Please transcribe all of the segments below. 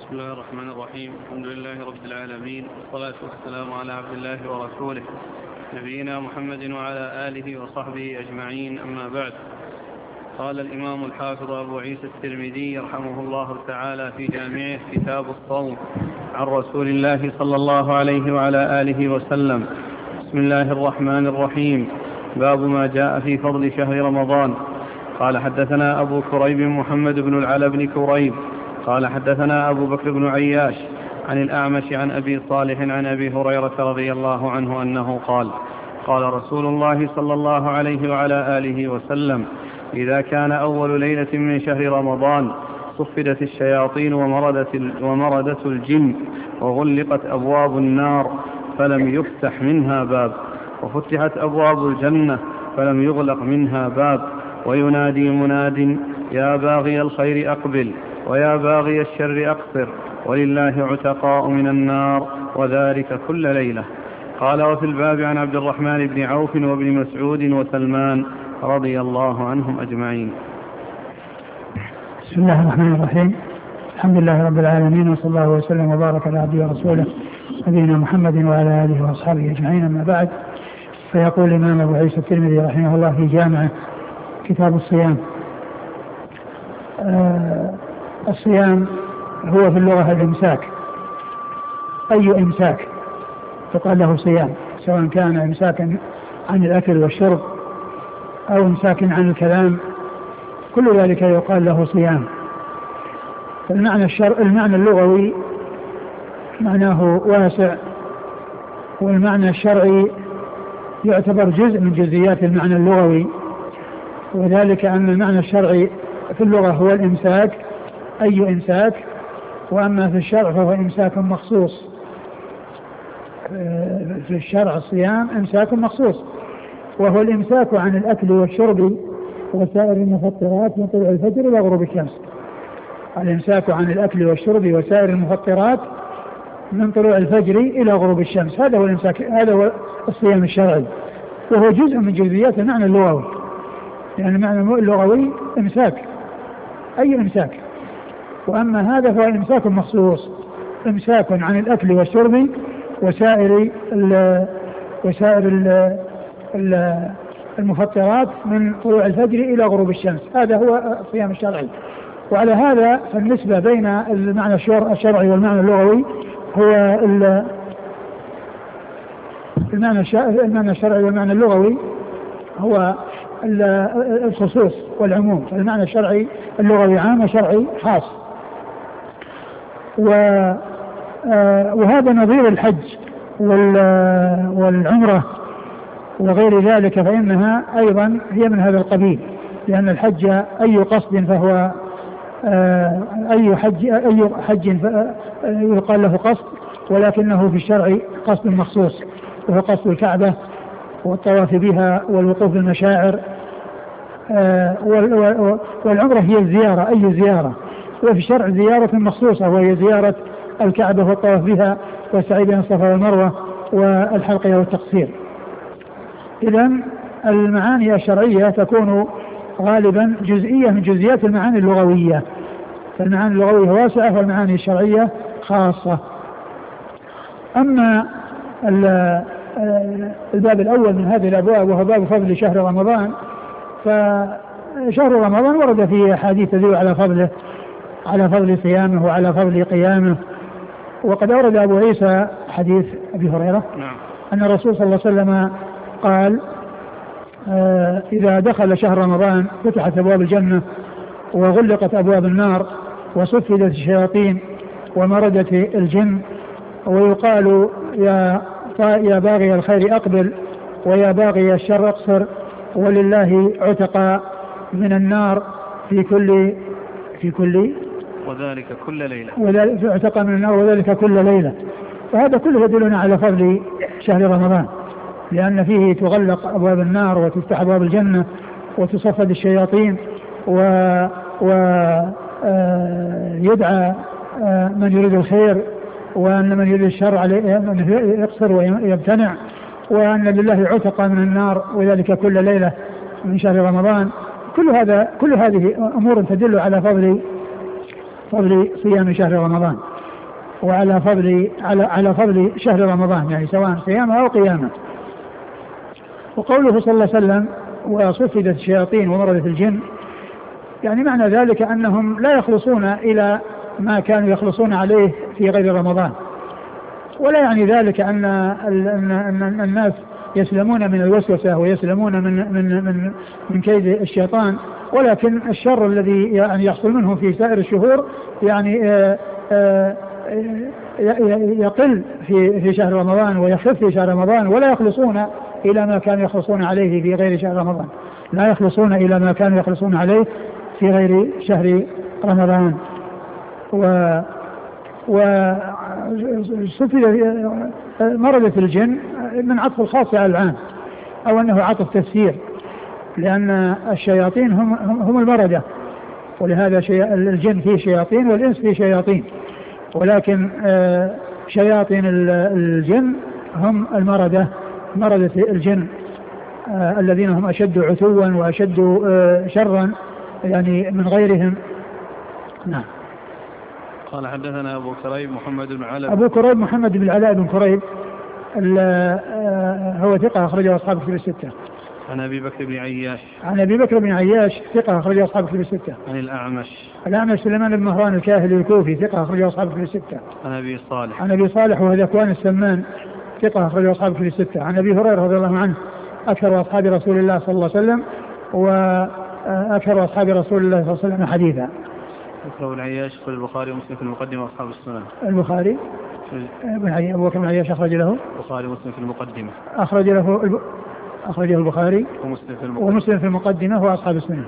بسم الله الرحمن الرحيم. الحمد لله رب العالمين، والصلاة والسلام على عبد الله ورسوله نبينا محمد وعلى آله وصحبه أجمعين، أما بعد. قال الإمام الحافظ أبو عيسى الترمذي رحمه الله تعالى في جامعه كتاب الصوم عن رسول الله صلى الله عليه وعلى آله وسلم: بسم الله الرحمن الرحيم. باب ما جاء في فضل شهر رمضان. قال حدثنا أبو كريب محمد بن العلا بن كريب قال حدثنا أبو بكر بن عياش عن الأعمش عن أبي صالح عن أبي هريرة رضي الله عنه أنه قال: قال رسول الله صلى الله عليه وعلى آله وسلم: إذا كان أول ليلة من شهر رمضان صفدت الشياطين ومردت الجن وغلقت أبواب النار فلم يفتح منها باب، وفتحت أبواب الجنة فلم يغلق منها باب، وينادي مناد: يا باغي الخير أقبل، ويا باغي الشر أقصر، ولله عتقاء من النار، وذلك كل ليلة. قال: وفي الباب عن عبد الرحمن بن عوف وابن مسعود وسلمان رضي الله عنهم أجمعين. بسم الله الرحمن الرحيم. الحمد لله رب العالمين، وصلى الله وسلم وبارك على عبده ورسوله نبينا محمد وعلى آله وأصحابه أجمعين، أما بعد. فيقول الإمام أبو عيسى الترمذي رحمه الله في جامعه كتاب الصيام. الصيام هو في اللغة الإمساك، أي إمساك فقال له صيام، سواء كان إمساكا عن الأكل والشرب أو إمساك عن الكلام، كل ذلك يقال له صيام. المعنى اللغوي معناه واسع، والمعنى الشرعي يعتبر جزء من جزئيات المعنى اللغوي، وذلك أن المعنى الشرعي في اللغة هو الإمساك، أي إمساك، وأما في الشرع فهو إمساك مخصوص. في الشرع الصيام إمساك مخصوص، وهو الإمساك عن الأكل والشرب وسائر المفطرات من طلوع الفجر إلى غروب الشمس. الإمساك عن الأكل والشرب وسائر المفطرات من طلوع الفجر إلى غروب الشمس، هذا هو الإمساك، هذا هو الصيام الشرعي، وهو جزء من جزئيات المعنى اللغوي، يعني المعنى اللغوي إمساك، أي إمساك. وأما هذا فهو إمساك مخصوص، إمساك عن الأكل والشرب وسائر المفطرات من طلوع الفجر إلى غروب الشمس، هذا هو الصيام الشرعي. وعلى هذا فالنسبة بين المعنى الشرعي والمعنى اللغوي هو المعنى الشرعي والمعنى اللغوي هو الخصوص والعموم، فالمعنى الشرعي اللغوي عام وشرعي خاص. وهذا نظير الحج والعمرة وغير ذلك، فإنها أيضا هي من هذا القبيل، لأن الحج أي قصد فهو أي حج يقال له قصد، ولكنه في الشرع قصد مخصوص، وهو قصد الكعبة والطواف بها والوقوف بالمشاعر. والعمرة هي الزيارة، أي زيارة، وفي الشرع زيارة مخصوصة، وهي زيارة الكعبة والطواف بها والسعي بين الصفا والمروة والحلق والتقصير. إذن المعاني الشرعية تكون غالبا جزئية من جزئيات المعاني اللغوية، فالمعاني اللغوية واسعة والمعاني الشرعية خاصة. أما الباب الأول من هذه الأبواب وهو باب فضل شهر رمضان، فشهر رمضان ورد فيه أحاديث تدل على فضل صيامه وعلى فضل قيامه. وقد أورد أبو عيسى حديث أبي هريرة أن الرسول صلى الله عليه وسلم قال: إذا دخل شهر رمضان فتحت أبواب الجنة وغلقت أبواب النار وصفدت الشياطين ومردت الجن، ويقال: يا باغي الخير أقبل، ويا باغي الشر أقصر، ولله عتقاء من النار في كل وذلك كل ليلة، عتقاء من النار وذلك كل ليلة. فهذا كله يدلنا على فضل شهر رمضان، لأن فيه تغلق أبواب النار وتفتح أبواب الجنة وتصفد الشياطين ويدعى من يريد الخير، وأن من يريد الشر عليه يقصر ويمتنع، وأن لله عتقاء من النار وذلك كل ليلة من شهر رمضان. كل هذه أمور تدل على فضل صيام شهر رمضان. وعلى فضل على فضل شهر رمضان، يعني سواء صيامه أو قيامه. وقوله صلى الله عليه وسلم وصفدت الشياطين ومردت الجن، يعني معنى ذلك أنهم لا يخلصون إلى ما كانوا يخلصون عليه في غير رمضان، ولا يعني ذلك أن الناس يسلمون من الوسوسة ويسلمون من كيد الشيطان، ولكن الشر الذي يعني يحصل منه في سائر الشهور يعني يقل في شهر رمضان ويخف في شهر رمضان، ولا يخلصون إلى ما كانوا يخلصون عليه في غير شهر رمضان، لا يخلصون إلى ما كانوا يخلصون عليه في غير شهر رمضان. مردة الجن من عطف الخاص على العام، أو أنه عطف تفسير، لأن الشياطين هم المردة، ولهذا الجن فيه شياطين والإنس فيه شياطين، ولكن شياطين الجن هم المردة الجن الذين هم أشد عتوا وأشد شرا يعني من غيرهم. نعم. قال حدثنا أبو كريب محمد بن علاء. أبو كريب محمد بن علاء بن كريب هو ثقة أخرجه أصحاب الكتب الستة. عن أبي بكر بن عياش. عن أبي بكر بن عياش ثقة أخرجه أصحاب الكتب الستة. عن الأعمش سليمان بن مهران الكاهلي الكوفي ثقة أخرجه أصحاب الكتب الستة. عن أبي صالح وهو ذكوان السمان ثقة أخرجه أصحاب الكتب الستة. عن أبي هريرة رضي الله عنه أكثر أصحاب رسول الله صلى الله عليه وسلم وأكثر أصحاب رسول الله صلى الله عليه وسلم حديثا. أبو بن عياش في البخاري ومسلم في المقدمة وأصحاب السنن. البخاري أبو بكر بن عياش أخرج له البخاري ومسلم في المقدمة. أخرجه البخاري ومسلم في المقدمة وأصحاب السنن.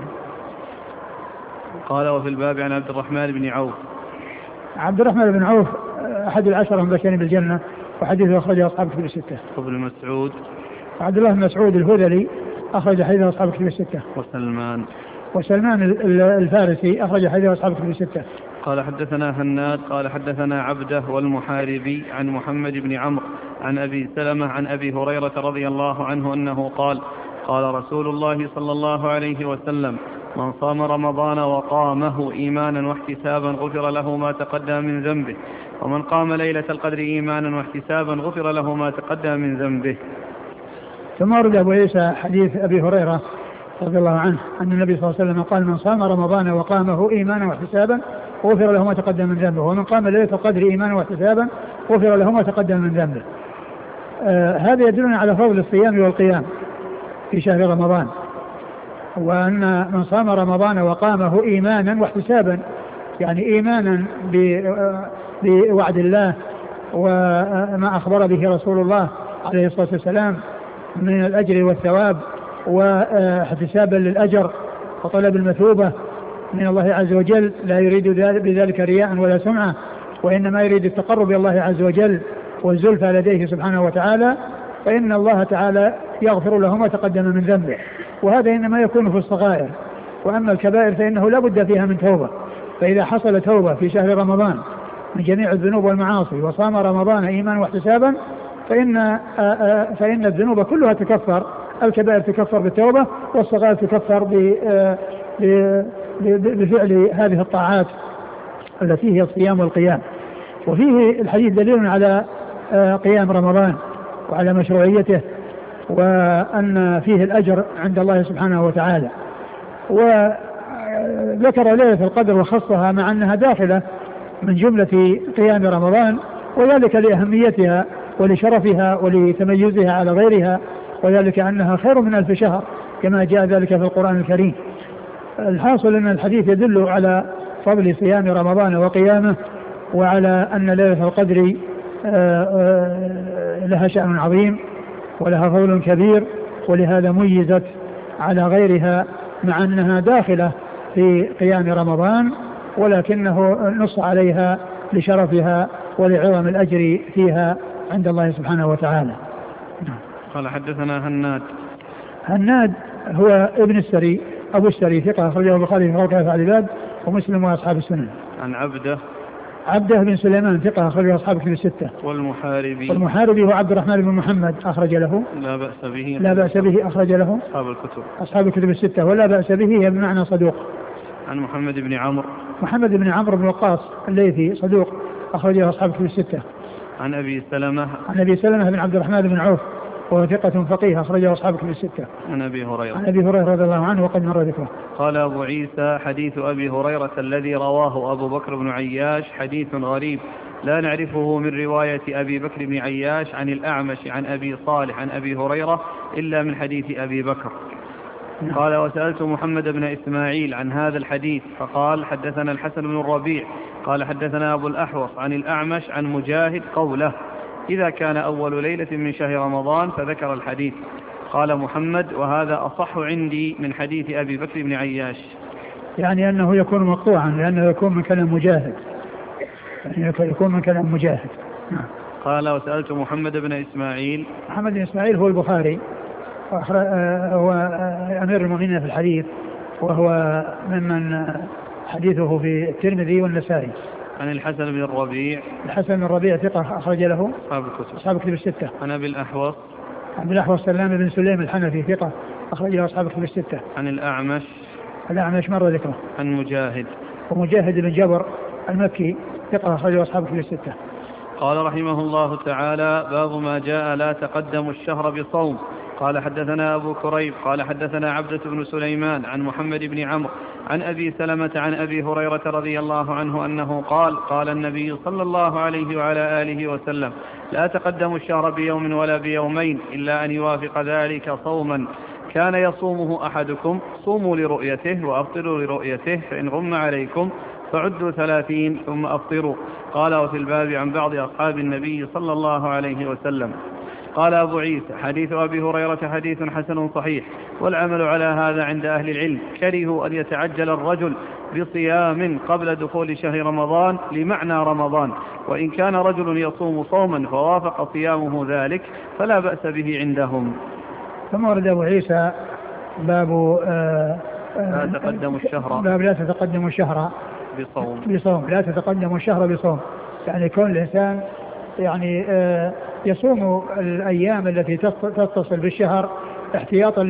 قال وفي الباب عن عبد الرحمن بن عوف. عبد الرحمن بن عوف أحد العشرة المبشرين بالجنة، وحديثه أخرجه أصحاب الكتب الستة. وابن مسعود عبد الله بن مسعود الهذلي أخرج حديثه أصحاب الكتب الستة. وسلمان الفارسي أخرج حديثه أصحاب الكتب الستة. قال حدثنا هناد قال حدثنا عبده والمحاربي عن محمد بن عمرو عن أبي سلمة عن أبي هريرة رضي الله عنه أنه قال قال رسول الله صلى الله عليه وسلم من صام رمضان وقامه إيمانا واحتسابا غفر له ما تقدم من ذنبه، ومن قام ليلة القدر إيمانا واحتسابا غفر له ما تقدم من ذنبه. ثم ورد أبو عيسى حديث أبي هريرة رضي الله عنه أن النبي صلى الله عليه وسلم قال من صام رمضان وقامه إيمانا واحتسابا غفر له ما تقدم من ذنبه، ومن قام ليلة القدر إيمانا واحتسابا غفر له ما تقدم من ذنبه. هذا يدلنا على فضل الصيام والقيام في شهر رمضان، وأن من صام رمضان وقامه إيمانا واحتسابا، يعني إيمانا بوعد الله وما أخبر به رسول الله عليه الصلاة والسلام من الأجر والثواب، واحتسابا للأجر وطلب المثوبة من الله عز وجل، لا يريد بذلك رياء ولا سمعة، وإنما يريد التقرب إلى الله عز وجل والزلفى لديه سبحانه وتعالى، فإن الله تعالى يغفر له ما تقدم من ذنبه، وهذا إنما يكون في الصغائر. وأما الكبائر فإنه لا بد فيها من توبة، فإذا حصل توبة في شهر رمضان من جميع الذنوب والمعاصي وصام رمضان إيمانا واحتسابا فإن الذنوب كلها تكفر، الكبائر تكفر بالتوبة، والصغائر تكفر بفعل هذه الطاعات التي هي الصيام والقيام. وفيه الحديث دليل على قيام رمضان وعلى مشروعيته، وأن فيه الأجر عند الله سبحانه وتعالى. وذكر ليلة القدر وخصها مع أنها داخلة من جملة قيام رمضان، وذلك لأهميتها ولشرفها ولتميزها على غيرها، وذلك أنها خير من 1000 شهر كما جاء ذلك في القرآن الكريم. الحاصل أن الحديث يدل على فضل صيام رمضان وقيامه، وعلى أن ليلة القدر لها شأن عظيم ولها فضل كبير، ولهذا ميزت على غيرها مع أنها داخلة في قيام رمضان، ولكنه نص عليها لشرفها ولعظم الأجر فيها عند الله سبحانه وتعالى. قال حدثنا هناد هو ابن السري أبو السري ثقة أخرجه البخاري في خلق أفعال العباد ومسلم وأصحاب السنن. عن عبده بن سليمان ثقة أخرجه أصحاب الكتب الستة. والمحاربي هو عبد الرحمن بن محمد أخرج له لا بأس به أخرج له أصحاب الكتب الستة، ولا بأس به هي بمعنى صدوق. عن محمد بن عمرو بن وقاص الليثي صدوق أخرجه أصحاب الكتب الستة. عن أبي سلمة بن عبد الرحمن بن عوف وهو ثقة فقيه أخرجه أصحاب الكتب الستة. عن أبي هريرة رضي الله عنه وقد مر ذكره. قال أبو عيسى حديث أبي هريرة الذي رواه أبو بكر بن عياش حديث غريب لا نعرفه من رواية أبي بكر بن عياش عن الأعمش عن أبي صالح عن أبي هريرة إلا من حديث أبي بكر. قال وسألت محمد بن إسماعيل عن هذا الحديث فقال حدثنا الحسن بن الربيع قال حدثنا أبو الأحوص عن الأعمش عن مجاهد قوله إذا كان أول ليلة من شهر رمضان فذكر الحديث. قال محمد وهذا أصح عندي من حديث أبي بكر بن عياش، يعني أنه يكون مقطوعا لأنه يكون من كلام مجاهد. قال وسألت محمد بن إسماعيل هو البخاري هو أمير المؤمنين في الحديث وهو ممن حديثه في الترمذي والنسائي. عن الحسن بن الربيع ثقة أخرج له أصحاب الكتب الستة. عن أبي الأحوص سلام بن سليم الحنفي ثقة أخرج له أصحاب الكتب الستة. عن الأعمش مر ذكره. عن مجاهد بن جبر المكي ثقة أخرج له أصحاب الكتب الستة. قال رحمه الله تعالى باب ما جاء لا تقدم الشهر بصوم. قال حدثنا أبو كريب قال حدثنا عبدة بن سليمان عن محمد بن عمرو عن أبي سلمة عن أبي هريرة رضي الله عنه أنه قال النبي صلى الله عليه وعلى آله وسلم لا تقدموا الشهر بيوم ولا بيومين إلا أن يوافق ذلك صوما كان يصومه أحدكم صوموا لرؤيته وأفطروا لرؤيته فإن غم عليكم فعدوا 30 ثم أفطروا. قال وفي الباب عن بعض أصحاب النبي صلى الله عليه وسلم. قال أبو عيسى حديث أبي هريرة حديث حسن صحيح والعمل على هذا عند أهل العلم. كرهوا أن يتعجل الرجل بصيام قبل دخول شهر رمضان لمعنى رمضان، وإن كان رجل يصوم صوما فوافق صيامه ذلك فلا بأس به عندهم. ثم ورد أبو عيسى باب لا تقدم الشهر لا تتقدم الشهر بصوم. لا تتقدم الشهر بصوم يعني كون الإنسان يعني يصوم الأيام التي تتصل بالشهر احتياطا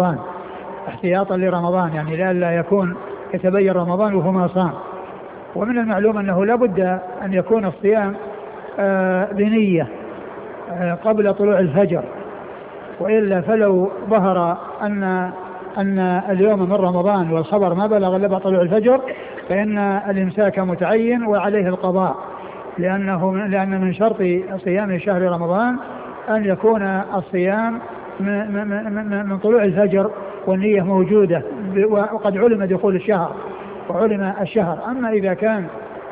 لرمضان يعني لا يكون يتبين رمضان وهو ما صام. ومن المعلوم أنه لا بد أن يكون الصيام بنية قبل طلوع الفجر، وإلا فلو ظهر أن اليوم من رمضان والخبر ما بلغ إلا بعد طلوع الفجر فإن الإمساك متعين وعليه القضاء، لأن من شرط صيام شهر رمضان أن يكون الصيام من طلوع الفجر والنية موجودة وقد علم دخول الشهر وعلم الشهر. أما إذا كان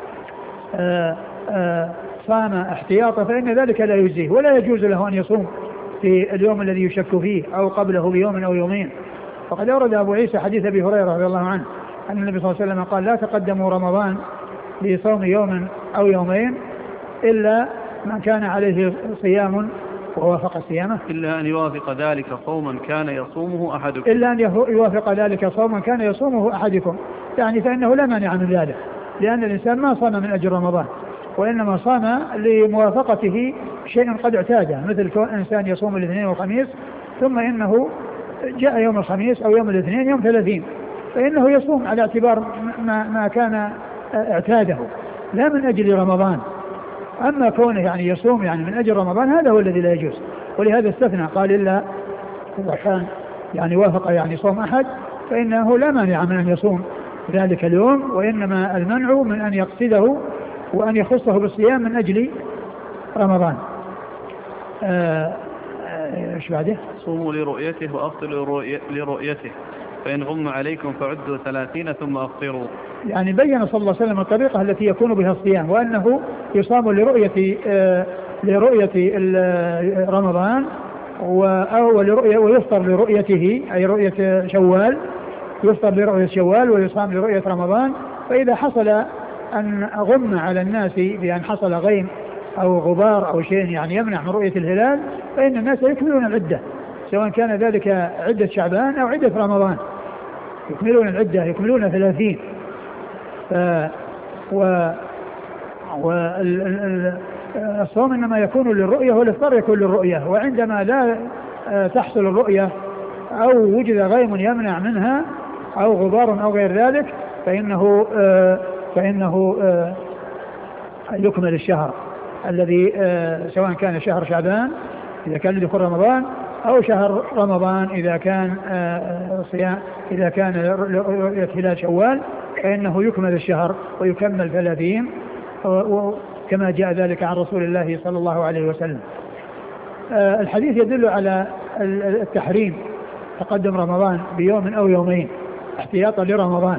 صام احتياطا فإن ذلك لا يجزيه ولا يجوز له أن يصوم في اليوم الذي يشك فيه أو قبله بيوم أو يومين. فقد أورد أبو عيسى حديث أبي هريرة رضي الله عنه أن النبي صلى الله عليه وسلم قال لا تقدموا رمضان بصوم يوم أو يومين إلا من كان عليه صيام ووافق صيامه إلا أن يوافق ذلك صوما كان يصومه أحدكم يعني فإنه لا مانع من ذلك، لأن الإنسان ما صام من أجل رمضان وإنما صام لموافقته شيء قد اعتاده، مثل كون إنسان يصوم الاثنين والخميس ثم إنه جاء يوم الخميس أو يوم الاثنين يوم 30 فإنه يصوم على اعتبار ما كان اعتاده لا من أجل رمضان. أما كونه يعني يصوم يعني من أجل رمضان هذا هو الذي لا يجوز، ولهذا استثنى قال إلا إذا كان يعني وافق يعني صوم أحد فإنه لا مانع من أن يصوم ذلك اليوم، وإنما المنع من أن يقصده وأن يخصه بالصيام من أجل رمضان. ايش بعده؟ صوموا لرؤيته وأفطروا لرؤيته فإن غم عليكم فعدوا 30 ثم أفطروا. يعني بين صلى الله عليه وسلم الطريقة التي يكون بها الصيام، وأنه يصام لرؤية رمضان ويفطر لرؤيته أي رؤية شوال، يفطر لرؤية شوال ويصام لرؤية رمضان. فإذا حصل أن غم على الناس بأن حصل غيم أو غبار أو شيء يعني يمنع من رؤية الهلال فإن الناس يكملون العدة سواء كان ذلك عدة شعبان أو عدة رمضان، يكملون العدة يكملون 30. والصوم إنما يكون للرؤية والإفطار يكون للرؤية، وعندما لا تحصل الرؤية أو وجد غيم يمنع منها أو غبار أو غير ذلك فإنه يكمل الشهر الذي سواء كان شهر شعبان إذا كان لدخول رمضان أو شهر رمضان إذا كان صيام إذا كان هلال شوال، فإنه يكمل الشهر ويكمل 30 كما جاء ذلك عن رسول الله صلى الله عليه وسلم. الحديث يدل على التحريم تقدم رمضان بيوم أو يومين احتياطا لرمضان.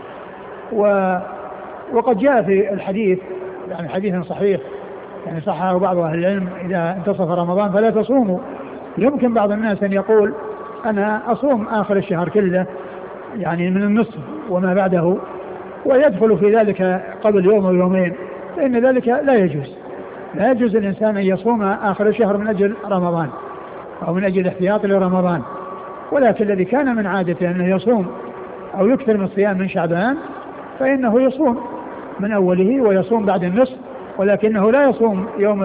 وقد جاء في الحديث يعني حديث صحيح يعني صححه بعض أهل العلم إذا انتصف رمضان فلا تصوموا. يمكن بعض الناس أن يقول أنا أصوم آخر الشهر كله يعني من النصف وما بعده ويدخل في ذلك قبل يوم أو يومين، فإن ذلك لا يجوز. لا يجوز الإنسان أن يصوم آخر الشهر من أجل رمضان أو من أجل احتياط لرمضان، ولكن الذي كان من عادته أنه يصوم أو يكثر من الصيام من شعبان فإنه يصوم من أوله ويصوم بعد النصف، ولكنه لا يصوم يوم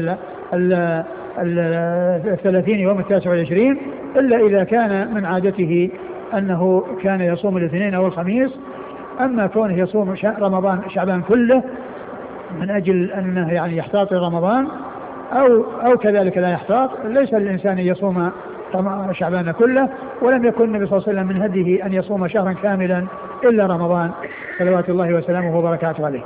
30 يوم 29 إلا إذا كان من عادته أنه كان يصوم الاثنين أو الخميس. أما كونه يصوم رمضان شعبان كله من أجل أنه يعني يحتاط رمضان أو كذلك لا يحتاط، ليس للإنسان يصوم شعبان كله، ولم يكن النبي صلى الله عليه وسلم من هديه أن يصوم شهرا كاملا إلا رمضان صلوات الله وسلامه وبركاته عليه.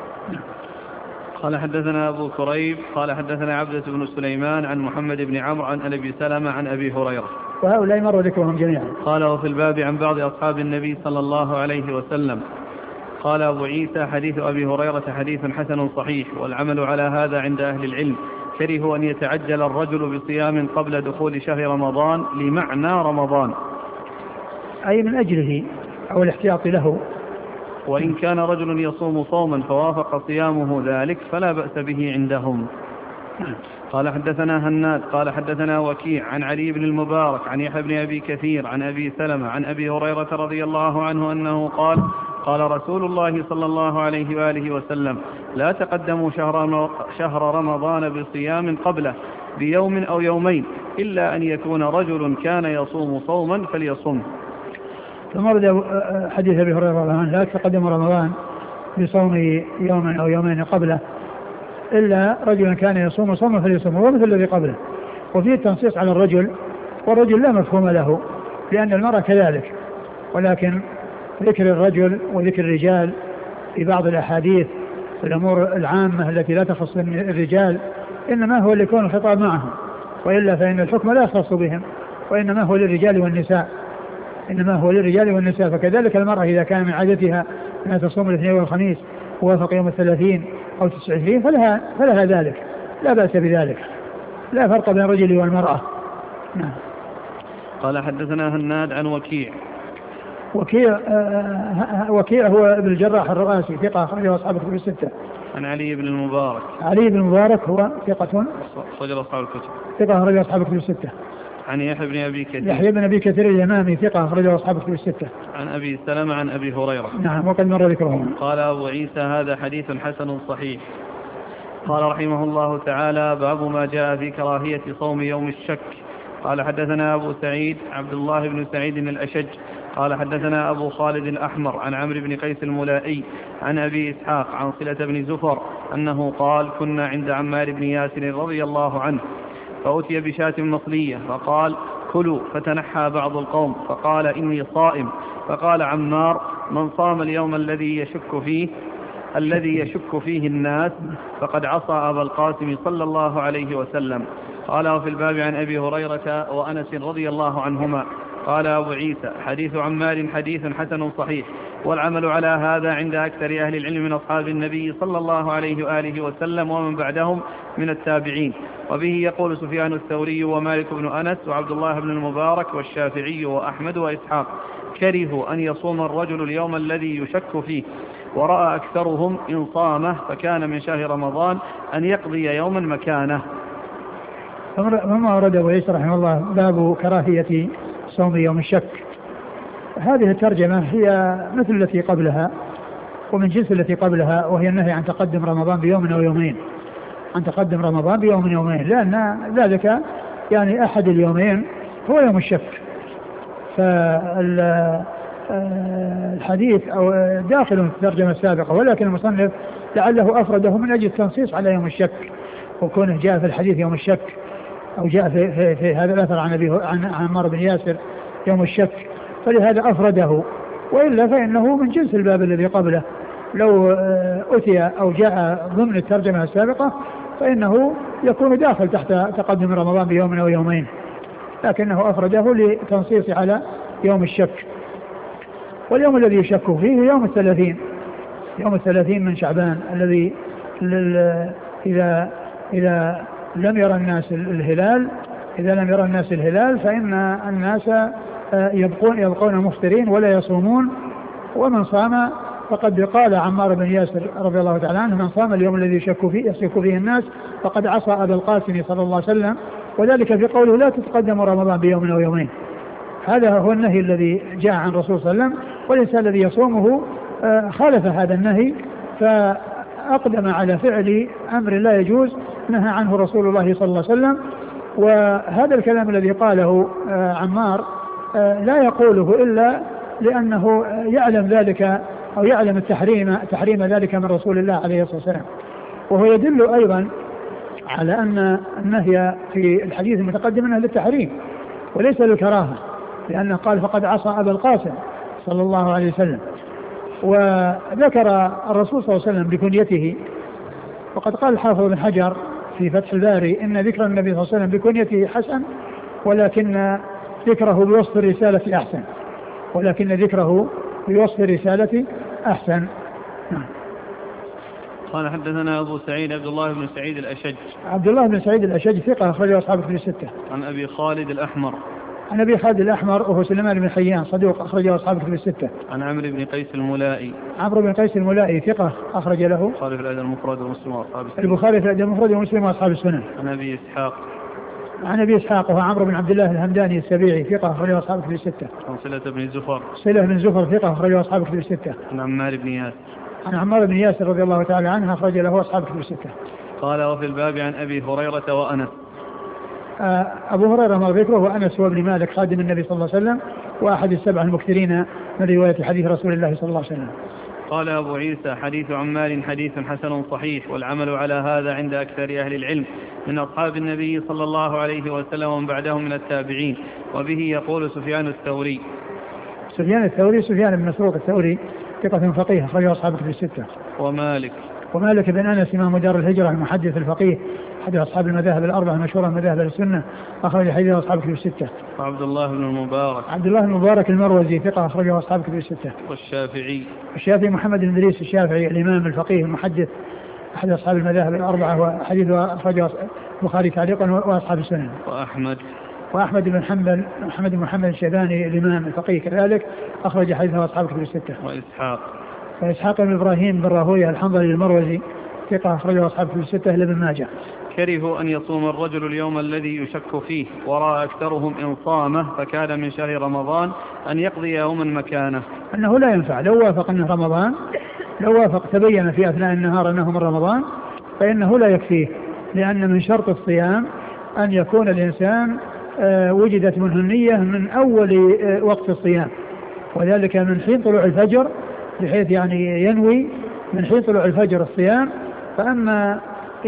قال حدثنا أبو كريب قال حدثنا عبدة بن سليمان عن محمد بن عمرو عن أبي سلمة عن أبي هريرة وهؤلاء مروا ذكرهم جميعا. قال وفي الباب عن بعض أصحاب النبي صلى الله عليه وسلم. قال أبو عيسى حديث أبي هريرة حديث حسن صحيح، والعمل على هذا عند أهل العلم. كرهوا أن يتعجل الرجل بصيام قبل دخول شهر رمضان لمعنى رمضان، أي من أجله أو الاحتياط له. وإن كان رجل يصوم صوما فوافق صيامه ذلك فلا بأس به عندهم. قال حدثنا هناد قال حدثنا وكيع عن علي بن المبارك عن يحيى بن أبي كثير عن أبي سلمة عن أبي هريرة رضي الله عنه أنه قال قال رسول الله صلى الله عليه وآله وسلم لا تقدموا شهر رمضان بصيام قبله بيوم أو يومين إلا أن يكون رجل كان يصوم صوما فليصوم. ثم ورد حديث أبي هريرة رضي الله عنه لا تقدم رمضان بصوم يوم أو يومين قبله إلا رجل كان يصوم صوما فليصوم، هو مثل الذي قبله. وفيه التنصيص على الرجل، والرجل لا مفهوم له لأن المرأة كذلك، ولكن ذكر الرجل وذكر الرجال في بعض الأحاديث في الأمور العامة التي لا تخص الرجال إنما هو ليكون الخطاب معهم، وإلا فإن الحكم لا يختص بهم وإنما هو للرجال والنساء، إنما هو للرجال والنساء. فكذلك المرأة إذا كان من عادتها أنها تصوم الاثنين والخميس ووافق يوم 30 أو 29 فلها ذلك، لا بأس بذلك، لا فرق بين الرجل والمرأة. نعم. قال حدثنا هناد عن وكيع هو ابن الجراح الرؤاسي ثقة أخرجه أصحاب الكتب الستة. عن علي بن المبارك. علي بن المبارك هو ثقة أخرجه أصحاب الكتب. ثقة أخرجه أصحاب الكتب الستة. عن يحيى بن أبي كثير. يحيى بن أبي كثير اليمامي ثقة أخرجه أصحاب الكتب الستة. عن أبي سلمة عن أبي هريرة. نعم وقد مر ذكرهم. قال أبو عيسى هذا حديث حسن صحيح. قال رحمه الله تعالى باب ما جاء في كراهية صوم يوم الشك. قال حدثنا أبو سعيد عبد الله بن سعيد الأشج قال حدثنا أبو خالد الأحمر عن عمرو بن قيس الملائي عن أبي إسحاق عن صلة بن زفر أنه قال كنا عند عمار بن ياسر رضي الله عنه فأتي بشاة مصلية فقال كلوا، فتنحى بعض القوم فقال إني صائم، فقال عمار من صام اليوم الذي يشك فيه الناس فقد عصى أبا القاسم صلى الله عليه وسلم. قال وفي الباب عن أبي هريرة وأنس رضي الله عنهما. قال أبو عيسى حديث عمار حديث حسن صحيح، والعمل على هذا عند أكثر أهل العلم من أصحاب النبي صلى الله عليه وآله وسلم ومن بعدهم من التابعين. وبه يقول سفيان الثوري ومالك بن أنس وعبد الله بن المبارك والشافعي وأحمد وإسحاق كرهوا أن يصوم الرجل اليوم الذي يشك فيه، ورأى أكثرهم إن صامه فكان من شهر رمضان أن يقضي يوما مكانه. وما أراد أبو عيسى رحمه الله باب كراهية صوم يوم الشك. هذه الترجمة هي مثل التي قبلها ومن جنس التي قبلها، وهي النهي عن تقدم رمضان بيوم أو يومين، عن تقدم رمضان بيوم أو يومين، لأن ذلك يعني أحد اليومين هو يوم الشك. فالحديث أو داخل في الترجمة السابقة، ولكن المصنف لعله أفرده من أجل التنصيص على يوم الشك، وكونه جاء في الحديث يوم الشك، أو جاء في هذا الأثر عن عمار بن ياسر يوم الشك، فلهذا أفرده. وإلا فإنه من جنس الباب الذي قبله، لو أتي أو جاء ضمن الترجمة السابقة فإنه يكون داخل تحت تقدم رمضان بيوم أو يومين، لكنه أفرده لتنصيص على يوم الشك. واليوم الذي يشك فيه يوم 30، يوم 30 من شعبان، الذي إذا لم يرى الناس الهلال فإن الناس يبقون مفطرين ولا يصومون. ومن صام فقد قال عمار بن ياسر رضي الله تعالى عنه: من صام اليوم الذي يشك فيه الناس فقد عصى أبا القاسم صلى الله عليه وسلم، وذلك في قوله: لا تتقدم رمضان بيوم أو يومين. هذا هو النهي الذي جاء عن الرسول صلى الله عليه وسلم، والإنسان الذي يصومه خالف هذا النهي فأقدم على فعل أمر لا يجوز نهى عنه رسول الله صلى الله عليه وسلم. وهذا الكلام الذي قاله عمار لا يقوله إلا لأنه يعلم ذلك، أو يعلم تحريم ذلك من رسول الله عليه الصلاة والسلام. وهو يدل أيضا على أن النهي في الحديث المتقدم أنه للتحريم وليس للكراهة، لأنه قال: فقد عصى أبا القاسم صلى الله عليه وسلم. وذكر الرسول صلى الله عليه وسلم بكنيته، وقد قال الحافظ بن حجر في فتح الباري: إن ذكر النبي صلى الله عليه وسلم بكنيته حسن، ولكن ذكره بوصف الرسالة أحسن، أحسن. قال: حدثنا أبو سعيد عبد الله بن سعيد الأشج. عبد الله بن سعيد الأشج ثقة أخرجه أصحاب الكتب الستة. عن أبي خالد الأحمر. عن أبي خالد الأحمر وهو سليمان بن حيان صدوق أخرجه أصحاب الكتب الستة. عن عمرو بن قيس الملائي. عمرو بن قيس الملائي ثقة أخرج له البخاري في الأدب المفرد ومسلم وأصحاب السنن. البخاري في الأدب المفرد ومسلم وأصحاب السنن. عن أبي إسحاق. عن أبي إسحاق وهو عمرو بن عبد الله الهمداني السبيعي ثقة أخرجه أصحاب الكتب الستة. عن صلة بن زفر. صلة بن زفر ثقة أخرجه أصحاب الكتب الستة. عن عمار بن ياسر. عن عمار بن ياسر رضي الله تعالى عنه أخرج له أصحاب الكتب الستة. قال: وفي الباب عن أبي هريرة وأنس. أبو هريرة مر ذكره، وأنس هو ابن مالك خادم النبي صلى الله عليه وسلم، وأحد السبع المكثرين من رواية حديث رسول الله صلى الله عليه وسلم. قال أبو عيسى: حديث عمار حديث حسن صحيح، والعمل على هذا عند أكثر أهل العلم من أصحاب النبي صلى الله عليه وسلم ومن بعدهم من التابعين. وبه يقول سفيان الثوري. سفيان بن مسروق الثوري ثقة فقيه أخرجه أصحاب الكتب الستة. ومالك بن أنس إمام دار الهجرة المحدث الفقيه أحد أصحاب المذاهب الأربعة المشهورة من مذاهب السنة أخرج حديث أصحاب الكتب الستة. وعبد الله بن المبارك. عبد الله بن المبارك المروزي ثقة أخرجه أصحاب الكتب الستة. والشافعي محمد بن إدريس الشافعي الإمام الفقيه المحدث أحد أصحاب المذاهب الأربعة وحديثه أخرجه البخاري تعليقا وأصحاب السنن. وأحمد بن حنبل محمد بن محمد الشيباني الإمام الفقيه كذلك أخرج حديثه أصحاب الكتب الستة. وإسحاق بن إبراهيم بن راهويه الحنظلي المروزي ثقة أخرجه أصحاب الكتب الستة إلا ابن ماجه. كرهوا أن يصوم الرجل اليوم الذي يشك فيه، ورأى أكثرهم إن صامه فكان من شهر رمضان أن يقضي يوما مكانه. أنه لا ينفع، لو وافق أنه رمضان، لو وافق تبين في أثناء النهار أنه من رمضان فإنه لا يكفيه، لأن من شرط الصيام أن يكون الإنسان وجدت منه النية من أول وقت الصيام، وذلك من حين طلوع الفجر، بحيث يعني ينوي من حين طلوع الفجر الصيام. فأما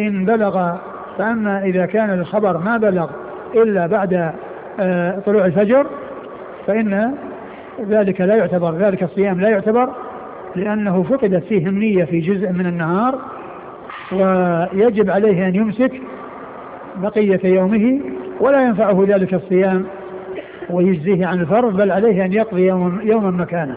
إذا كان الخبر ما بلغ إلا بعد طلوع الفجر فإن ذلك لا يعتبر، ذلك الصيام لا يعتبر، لأنه فقدت فيه النية في جزء من النهار، ويجب عليه أن يمسك بقية يومه، ولا ينفعه ذلك الصيام ويجزيه عن الفرض، بل عليه أن يقضي يوما مكانه.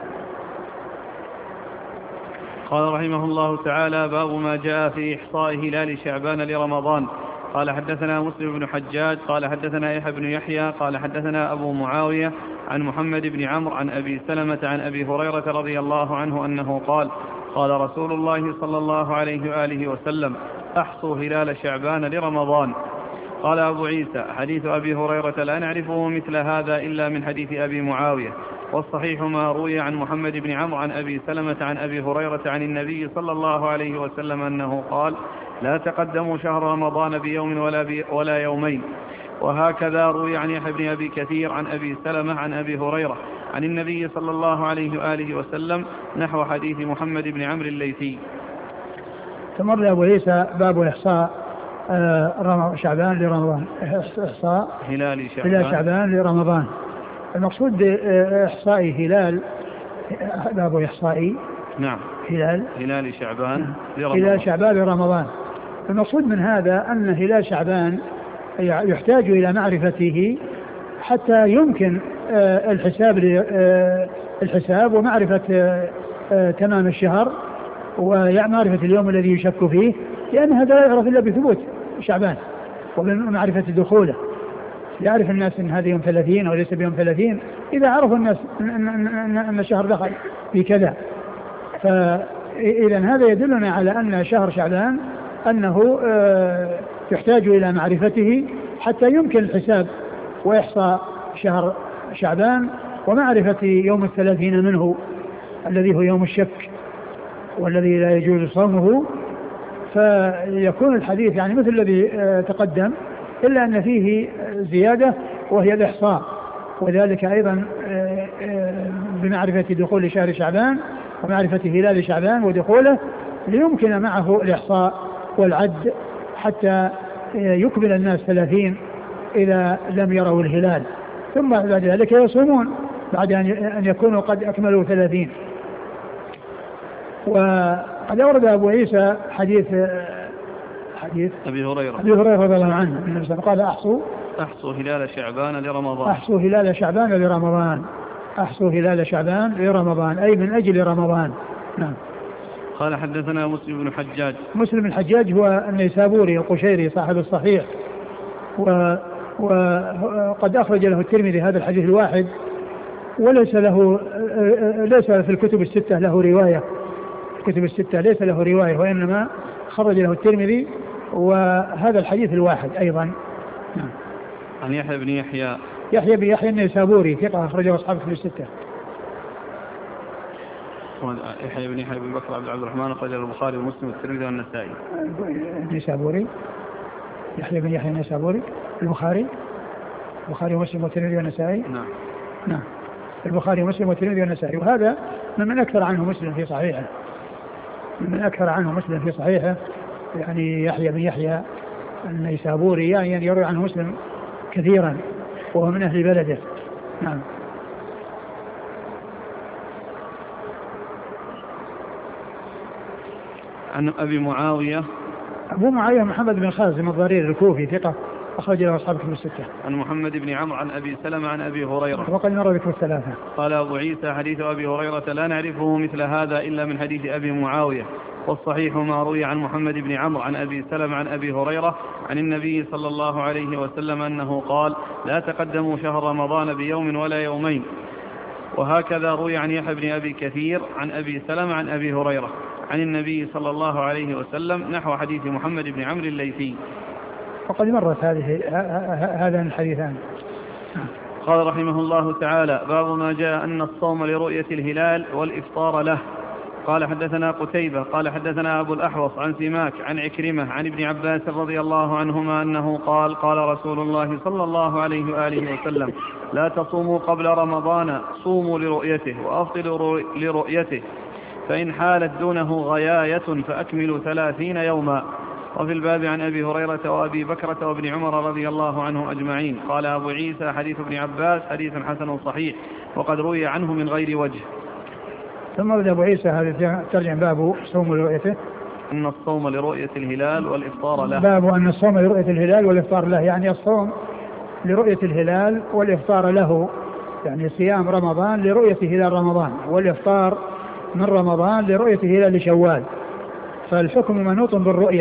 قال رحمه الله تعالى: باب ما جاء في إحصاء هلال شعبان لرمضان. قال: حدثنا مسلم بن حجاج قال حدثنا يحيى بن يحيى قال حدثنا أبو معاوية عن محمد بن عمرو عن أبي سلمة عن أبي هريرة رضي الله عنه أنه قال: قال رسول الله صلى الله عليه وآله وسلم: أحصوا هلال شعبان لرمضان. قال أبو عيسى: حديث أبي هريرة لا نعرفه مثل هذا إلا من حديث أبي معاوية، والصحيح ما روي عن محمد بن عمرو عن أبي سلمة عن أبي هريرة عن النبي صلى الله عليه وسلم أنه قال: لا تقدموا شهر رمضان بيوم ولا يومين. وهكذا روي عن يحيى بن أبي كثير عن أبي سلمة عن أبي هريرة عن النبي صلى الله عليه وآله وسلم نحو حديث محمد بن عمرو الليثي. ثم ورد أبو عيسى باب إحصاء شعبان لرمضان، إحصاء هلال شعبان لرمضان. المقصود بإحصاء هلال باب إحصائي نعم هلال شعبان لرمضان. هلال شعبان لرمضان. المقصود من هذا أن هلال شعبان يحتاج إلى معرفته حتى يمكن الحساب ومعرفة تمام الشهر ومعرفة اليوم الذي يشك فيه، لأن هذا لا يعرف إلا بثبوت شعبان ومعرفة دخوله. يعرف الناس أن هذا يوم 30 أو ليس بيوم 30 إذا عرفوا الناس أن الشهر دخل في كذا. فإذا هذا يدلنا على أن شهر شعبان أنه يحتاج إلى معرفته حتى يمكن الحساب وإحصاء شهر شعبان ومعرفة يوم 30 منه الذي هو يوم الشك والذي لا يجوز صومه. فيكون الحديث يعني مثل الذي تقدم، إلا أن فيه زيادة وهي الإحصاء، وذلك أيضا بمعرفة دخول شهر شعبان ومعرفة هلال شعبان ودخوله ليمكن معه الإحصاء والعد حتى يكمل الناس 30 إذا لم يروا الهلال، ثم بعد ذلك يصومون بعد أن يكونوا قد أكملوا 30. وقد أورد أبو عيسى حديث أبي هريرة رضي الله عنه النبي قال أحصوا هلال شعبان لرمضان. أحصوا هلال شعبان لرمضان. أحصوا هلال شعبان لرمضان أي من أجل رمضان. نعم. قال حدثنا مسلم بن الحجاج هو النيسابوري القشيري صاحب الصحيح، وقد أخرج له الترمذي هذا الحديث الواحد، وليس له ليس في الكتب الستة له رواية. الكتب الستة ليس له رواية، وإنما خرج له الترمذي وهذا الحديث الواحد أيضا. نعم. عن يحيى بن يحيى النيسابوري ثقة أخرجه أصحاب الكتب الستة. يحيى بن بكر عبد الرحمن أخرجه البخاري ومسلم والترمذي والنسائي. النيسابوري يحيى النيسابوري البخاري ومسلم والترمذي والنسائي. نعم. البخاري ومسلم والترمذي والنسائي، وهذا من أكثر عنه مسلم في صحيحه. يعني يحيى بن يحيى النيسابوري يعني يروي عنه مسلم كثيرا وهو من أهل بلده. نعم. عن أبو معاوية محمد بن خازم الضرير الكوفي ثقة أخرج له أصحاب الكتب الستة. عن محمد بن عمرو عن أبي سلمة عن أبي هريرة وقد مر بكم الثلاثة. قال أبو عيسى حديث أبي هريرة لا نعرفه مثل هذا إلا من حديث أبي معاوية، والصحيح ما روي عن محمد بن عمرو عن أبي سلمة عن أبي هريرة عن النبي صلى الله عليه وسلم أنه قال لا تقدموا شهر رمضان بيوم ولا يومين. وهكذا روي عن يحيى بن أبي كثير عن أبي سلمة عن أبي هريرة عن النبي صلى الله عليه وسلم نحو حديث محمد بن عمرو الليثي. وقد مرت هذان الحديثان. قال رحمه الله تعالى باب ما جاء أن الصوم لرؤية الهلال والإفطار له. قال حدثنا قتيبة قال حدثنا أبو الأحوص عن سماك عن عكرمة عن ابن عباس رضي الله عنهما أنه قال قال رسول الله صلى الله عليه وآله وسلم لا تصوموا قبل رمضان، صوموا لرؤيته وأفطروا لرؤيته، فإن حالت دونه غياية فأكملوا 30 يوما. وفي الباب عن أبي هريرة وأبي بكرة وابن عمر رضي الله عنهم أجمعين. قال أبو عيسى حديث ابن عباس حديث حسن صحيح وقد روي عنه من غير وجه. ثم بدأ أبو عيسى هذا ترجم باب صوم لرؤيته، أن الصوم لرؤية الهلال والإفطار له. باب أن الصوم لرؤية الهلال والإفطار له، يعني الصوم لرؤية الهلال والإفطار له، يعني صيام رمضان لرؤية هلال رمضان، والإفطار من رمضان لرؤية هلال شوال. فالحكم منوط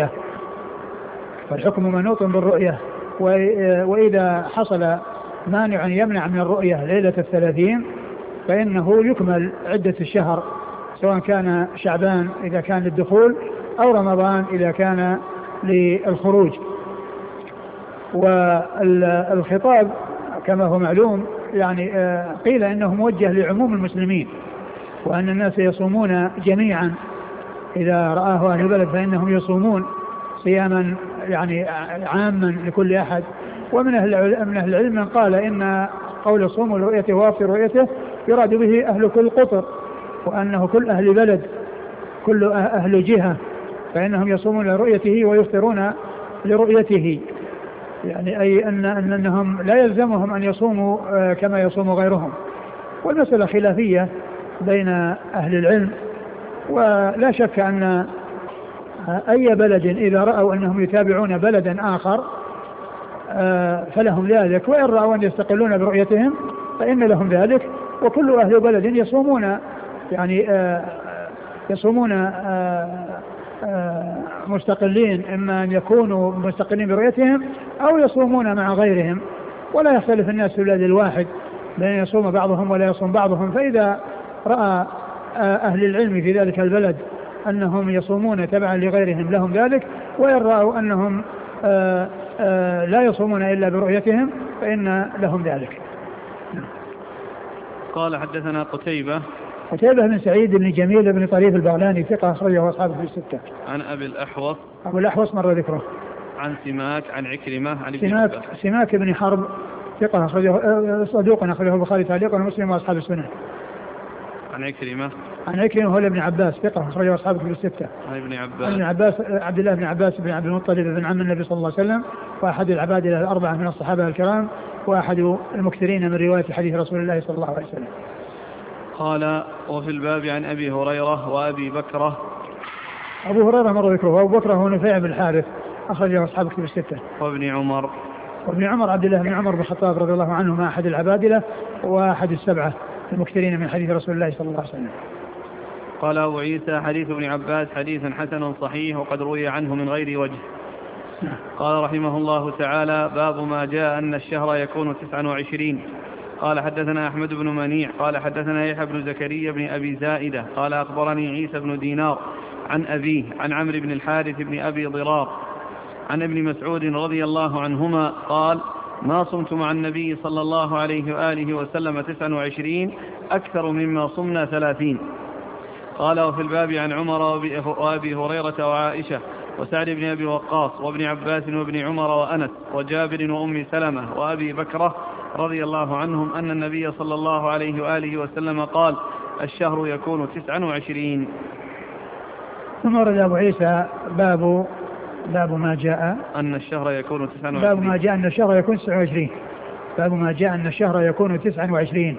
بالرؤية، وإذا حصل مانع يمنع من الرؤية ليلة 30 فإنه يكمل عدة الشهر، سواء كان شعبان إذا كان للدخول أو رمضان إذا كان للخروج. والخطاب كما هو معلوم يعني قيل إنه موجه لعموم المسلمين، وأن الناس يصومون جميعا إذا رآه أهل البلد فإنهم يصومون صياما يعني عاما لكل أحد. ومن أهل العلم من قال إن قول صوم رؤيته وافطر رؤيته يراد به أهل كل قطر، وأنه كل أهل بلد كل أهل جهة فإنهم يصومون لرؤيته ويفطرون لرؤيته، يعني أي أنهم لا يلزمهم أن يصوموا كما يصوم غيرهم. والمسألة خلافية بين أهل العلم، ولا شك أن أي بلد إذا رأوا أنهم يتابعون بلدا آخر فلهم ذلك، وإن رأوا أن يستقلون برؤيتهم فإن لهم ذلك. وكل أهل بلد يصومون يعني يصومون مستقلين، إما أن يكونوا مستقلين برؤيتهم أو يصومون مع غيرهم، ولا يختلف الناس في البلد الواحد بين يصوم بعضهم ولا يصوم بعضهم. فإذا رأى أهل العلم في ذلك البلد أنهم يصومون تبعا لغيرهم لهم ذلك، وإن رأوا أنهم لا يصومون إلا برؤيتهم فإن لهم ذلك. قال حدثنا قتيبة بن سعيد بن جميل بن طريف البغلاني ثقة أخرجه أصحابه في الستة. عن أبي الأحوص مر ذكره. عن سماك عن عكرمة عن سماك بن حرب ثقة صدوق أخرجه البخاري تعليقا ومسلم وأصحاب السنة. عن عكرمة هو ابن عباس ثقة أخرجه أصحابه في الستة. عن عبد الله بن عباس بن عبد المطلب بن عم النبي صلى الله عليه وسلم، وأحد العباد الأربعة من الصحابة الكرام، وأحد المكثرين من رواية حديث رسول الله صلى الله عليه وسلم. قال وفي الباب عن أبي هريرة وأبي بكرة. أبو هريرة مر ذكره، وأبو بكرة هو نفيع بن الحارث أخرجه أصحاب كتب الستة. وابن عمر عبد الله بن عمر بن الخطاب رضي الله عنه مع أحد العبادلة وأحد السبعة المكثرين من حديث رسول الله صلى الله عليه وسلم. قال أبو عيسى حديث ابن عباس حديث حسن صحيح وقد روي عنه من غير وجه. قال رحمه الله تعالى باب ما جاء أن الشهر يكون 29. قال حدثنا أحمد بن منيع قال حدثنا يحيى بن زكريا بن أبي زائدة قال أخبرني عيسى بن دينار عن أبيه عن عمرو بن الحارث بن أبي ضرار عن ابن مسعود رضي الله عنهما قال ما صمت مع النبي صلى الله عليه وآله وسلم 29 أكثر مما صمنا 30. قال وفي الباب عن عمر وأبي هريرة وعائشة وسعد بن أبي وقاص وابن عباس وابن عمر وأنس وجابر وأم سلمة وأبي بكرة رضي الله عنهم أن النبي صلى الله عليه وآله وسلم قال الشهر يكون 29. ثم ورد أبو عيسى باب ما جاء أن الشهر يكون 29. باب ما جاء أن الشهر يكون 29. باب ما جاء أن الشهر يكون 29.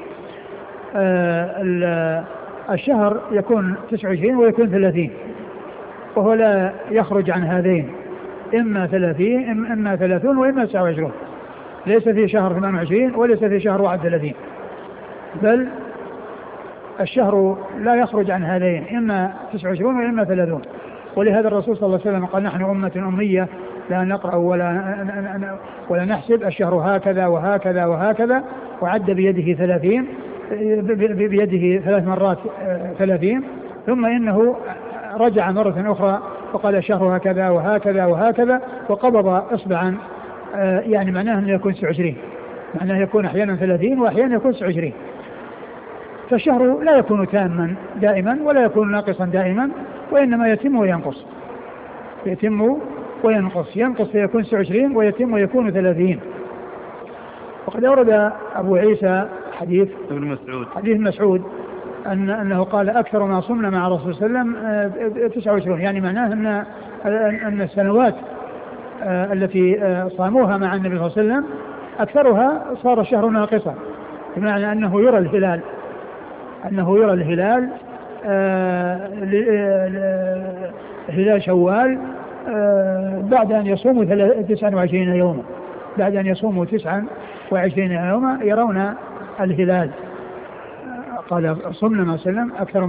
الشهر يكون 29 ويكون 30، وهو لا يخرج عن هذين، إما 30 وإما 29. ليس في شهر 28 وليس في شهر 31، بل الشهر لا يخرج عن هذين، إما 29 وإما 30. ولهذا الرسول صلى الله عليه وسلم قال نحن أمة أمية لا نقرأ ولا نحسب، الشهر هكذا وهكذا وهكذا، وعد بيده 30 بيده 3 مرات 30، ثم إنه رجع مرة أخرى وقال الشهر هكذا وهكذا وهكذا، وقبض إصبعا، يعني معناه أنه يكون 29، معناه يكون أحيانا 30 وأحيانا يكون 29. فالشهر لا يكون تاما دائما ولا يكون ناقصا دائما، وإنما يتم وينقص، ينقص فيكون 29 ويتم ويكون 30. وقد أورد أبو عيسى حديث ابن مسعود أنه قال أكثر ما صمنا مع الرسول صلى الله عليه وسلم 29، يعني معناه أن السنوات التي صاموها مع النبي صلى الله عليه وسلم أكثرها صار الشهر ناقصا، بمعنى أنه يرى الهلال هلال شوال بعد أن يصوموا 29 يوما، بعد أن يصوموا 29 يوما يرون الهلال. قال صمنا ما سلم أكثر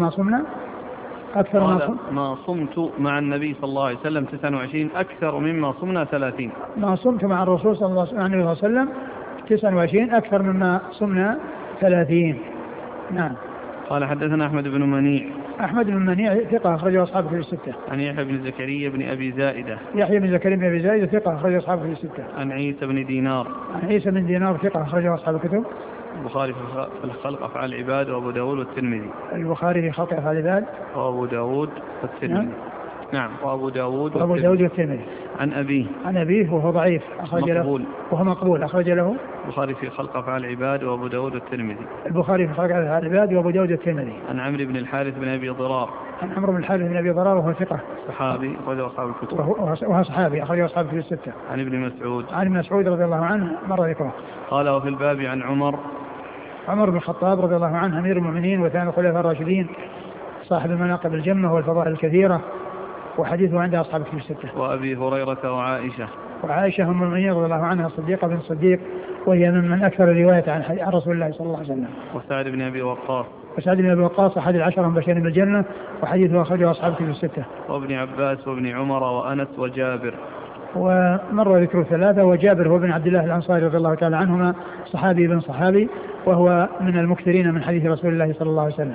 ما صمت مع النبي صلى الله عليه وسلم 29 أكثر مما صمنا 30. ما صمت مع الرسول صلى الله عليه وسلم 29 أكثر مما صمنا 30. نعم. قال حدثنا أحمد بن منيع ثقة أخرجه أصحابه في الستة. عن يحيى بن زكريا بن أبي زائدة ثقة أخرجه أصحابه في الستة. عن عيسى بن دينار ثقة أخرجه أصحاب الكتب. البخاري في الخلق أفعال العباد وأبو داود والترمذي. البخاري في خلق أفعال العباد وأبو داود والترمذي. نعم. وأبو داود والترمذي. عن أبيه وهو ضعيف أخرج له، وهو مقبول أخرج له البخاري في خلق أفعال العباد وأبو داود والترمذي. البخاري في خلق أفعال العباد وأبو داود والترمذي. عن عمرو بن الحارث بن أبي ضرار. عن عمرو بن الحارث بن أبي ضرار وهو ثقة صحابي أخرجه أصحاب الكتب. وهو صحابي أخرجه أصحاب الكتب الستة. عن ابن مسعود رضي الله عنه مر ذكره. قال وفي الباب عن عمر بن الخطاب رضي الله عنه أمير المؤمنين وثاني الخلفاء الراشدين صاحب المناقب الجمة والفضائل الكثيرة، وحديثه عند أصحاب الكتب الستة. وأبي هريرة وعائشة أم المؤمنين رضي الله عنها صديقة بن صديق، وهي من أكثر الرواية عن رسول الله صلى الله عليه وسلم. وسعد بن أبي وقاص أحد العشرة المبشرين بالجنة، وحديثه أخرجه أصحاب الكتب الستة. وابن عباس وابن عمر وأنس وجابر. ومر ذكر ثلاثة. وجابر هو بن عبد الله الأنصاري رضي الله تعالى عنهما، صحابي بن صحابي، وهو من المكثرين من حديث رسول الله صلى الله عليه وسلم.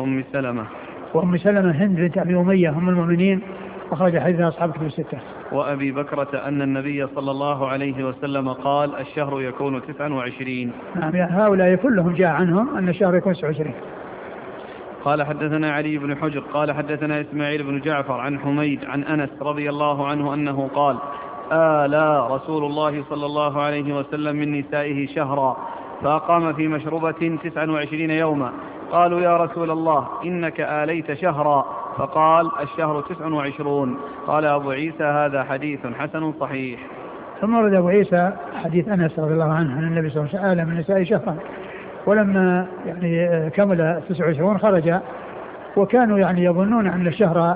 وأم سلمة هند بنت أبي أمية هم المؤمنين، أخرج حديثها أصحاب الكتب الستة. وأبي بكرة أن النبي صلى الله عليه وسلم قال الشهر يكون 29. نعم. هؤلاء كلهم جاء عنهم أن الشهر يكون 29. قال حدثنا علي بن حجر قال حدثنا إسماعيل بن جعفر عن حميد عن أنس رضي الله عنه أنه قال آلى رسول الله صلى الله عليه وسلم من نسائه شهرا، فأقام في مشربة 29 يوما. قالوا يا رسول الله إنك آليت شهرا، فقال الشهر 29. قال أبو عيسى هذا حديث حسن صحيح. ثم ورد أبو عيسى حديث أنس رضي الله عنه أن النبي صلى الله عليه وسلم آلى من نسائه شهرا، ولما كمل 29 خرج، وكانوا يظنون أن الشهر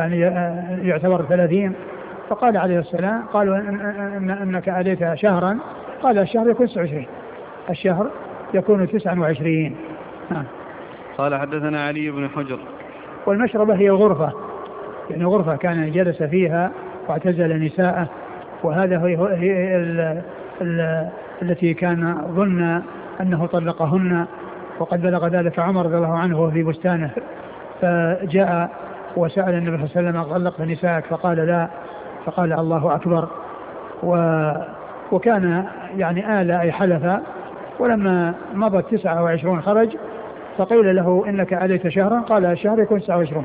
يعتبر 30، فقال عليه السلام قالوا أنك آليت شهرا، قال الشهر يكون 29. الشهر يكون 29. قال حدثنا علي بن حجر. والمشربة هي غرفة، غرفة كان جلس فيها واعتزل نساءه، وهذا هي التي كان ظن أنه طلقهن، وقد بلغ ذلك عمر رضي الله عنه وهو في بستانه، فجاء وسأل النبي صلى الله عليه وسلم طلقت نساءك؟ فقال لا، فقال الله أكبر. وكان آلة أي حلف، ولما مضت 29 خرج، فقيل له إنك آليت شهرا، قال الشهر يكون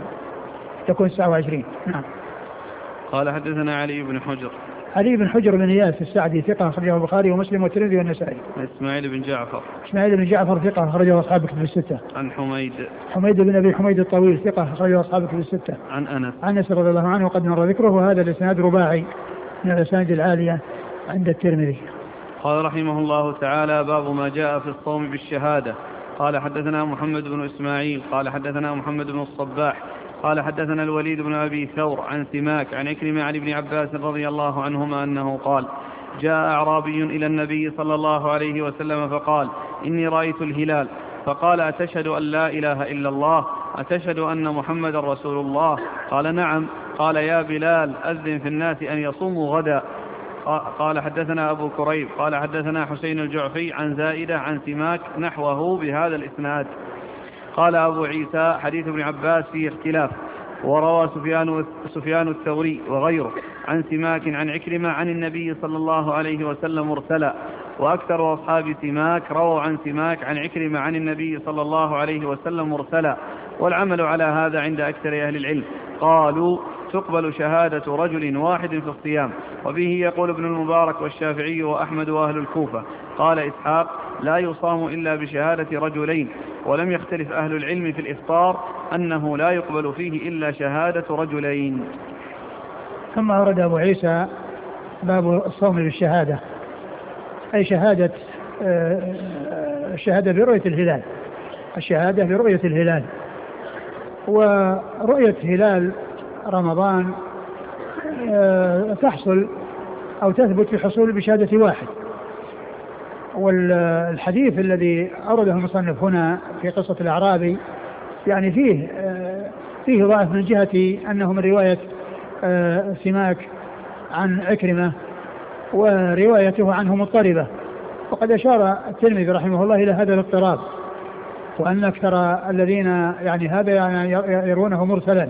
29. نعم. قال حدثنا علي بن حجر بن إياس السعدي ثقة أخرجه البخاري ومسلم والترمذي والنسائي. إسماعيل بن جعفر ثقة أخرجه أصحاب الكتب الستة. عن حميد بن أبي حميد الطويل ثقة أخرجه أصحاب الكتب الستة. عن أنس رضي الله عنه وقد مر ذكره، وهذا الإسناد رباعي من الأسانيد العالية عند الترمذي. قال رحمه الله تعالى باب ما جاء في الصوم بالشهادة. قال حدثنا محمد بن إسماعيل قال حدثنا محمد بن الصباح قال حدثنا الوليد بن أبي ثور عن سماك عن عكرمة عن ابن عباس رضي الله عنهما أنه قال جاء أعرابي إلى النبي صلى الله عليه وسلم فقال إني رأيت الهلال، فقال أتشهد أن لا إله إلا الله؟ أتشهد أن محمد رسول الله؟ قال نعم. قال يا بلال أذن في الناس أن يصوموا غدا. قال حدثنا أبو كريب قال حدثنا حسين الجعفي عن زائدة عن سماك نحوه بهذا الإسناد. قال أبو عيسى حديث ابن عباس فيه اختلاف، وروى سفيان الثوري وغيره عن سماك عن عكرمة عن النبي صلى الله عليه وسلم مرسلا، وأكثر أصحاب سماك رووا عن سماك عن عكرمة عن النبي صلى الله عليه وسلم مرسلا، والعمل على هذا عند أكثر أهل العلم. قالوا تقبل شهادة رجل واحد في الصيام، وبه يقول ابن المبارك والشافعي وأحمد وأهل الكوفة. قال إسحاق لا يصام إلا بشهادة رجلين، ولم يختلف أهل العلم في الإفطار أنه لا يقبل فيه إلا شهادة رجلين. ثم أورد أبو عيسى باب الصوم بالشهادة، أي شهادة الشهادة برؤية الهلال، الشهادة برؤية الهلال. ورؤية هلال رمضان تحصل أو تثبت في حصول بشهادة واحد. والحديث الذي أورده المصنف هنا في قصة الأعرابي فيه ضعف من جهة أنه من رواية سماك عن عكرمة، وروايته عنه مضطربة، وقد أشار الترمذي رحمه الله إلى هذا الاضطراب، وأن أكثر الذين هذا يرونه مرسلا،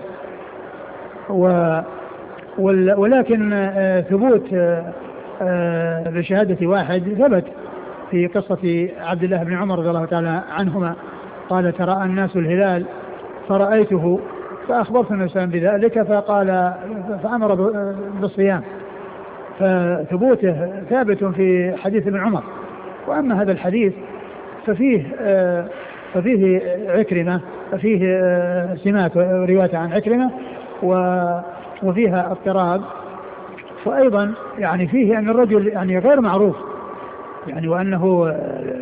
ولكن ثبوت بشهادة واحد ثبت في قصة عبد الله بن عمر رضي الله تعالى عنهما، قال ترى الناس الهلال فرأيته فأخبرت النبي صلى الله عليه وسلم بذلك فأمر بالصيام، فثبوته ثابت في حديث ابن عمر. وأما هذا الحديث ففيه عكرمة، ففيه سمات ورواية عن عكرمة وفيها اضطراب، وأيضا يعني فيه أن الرجل يعني غير معروف، يعني وأنه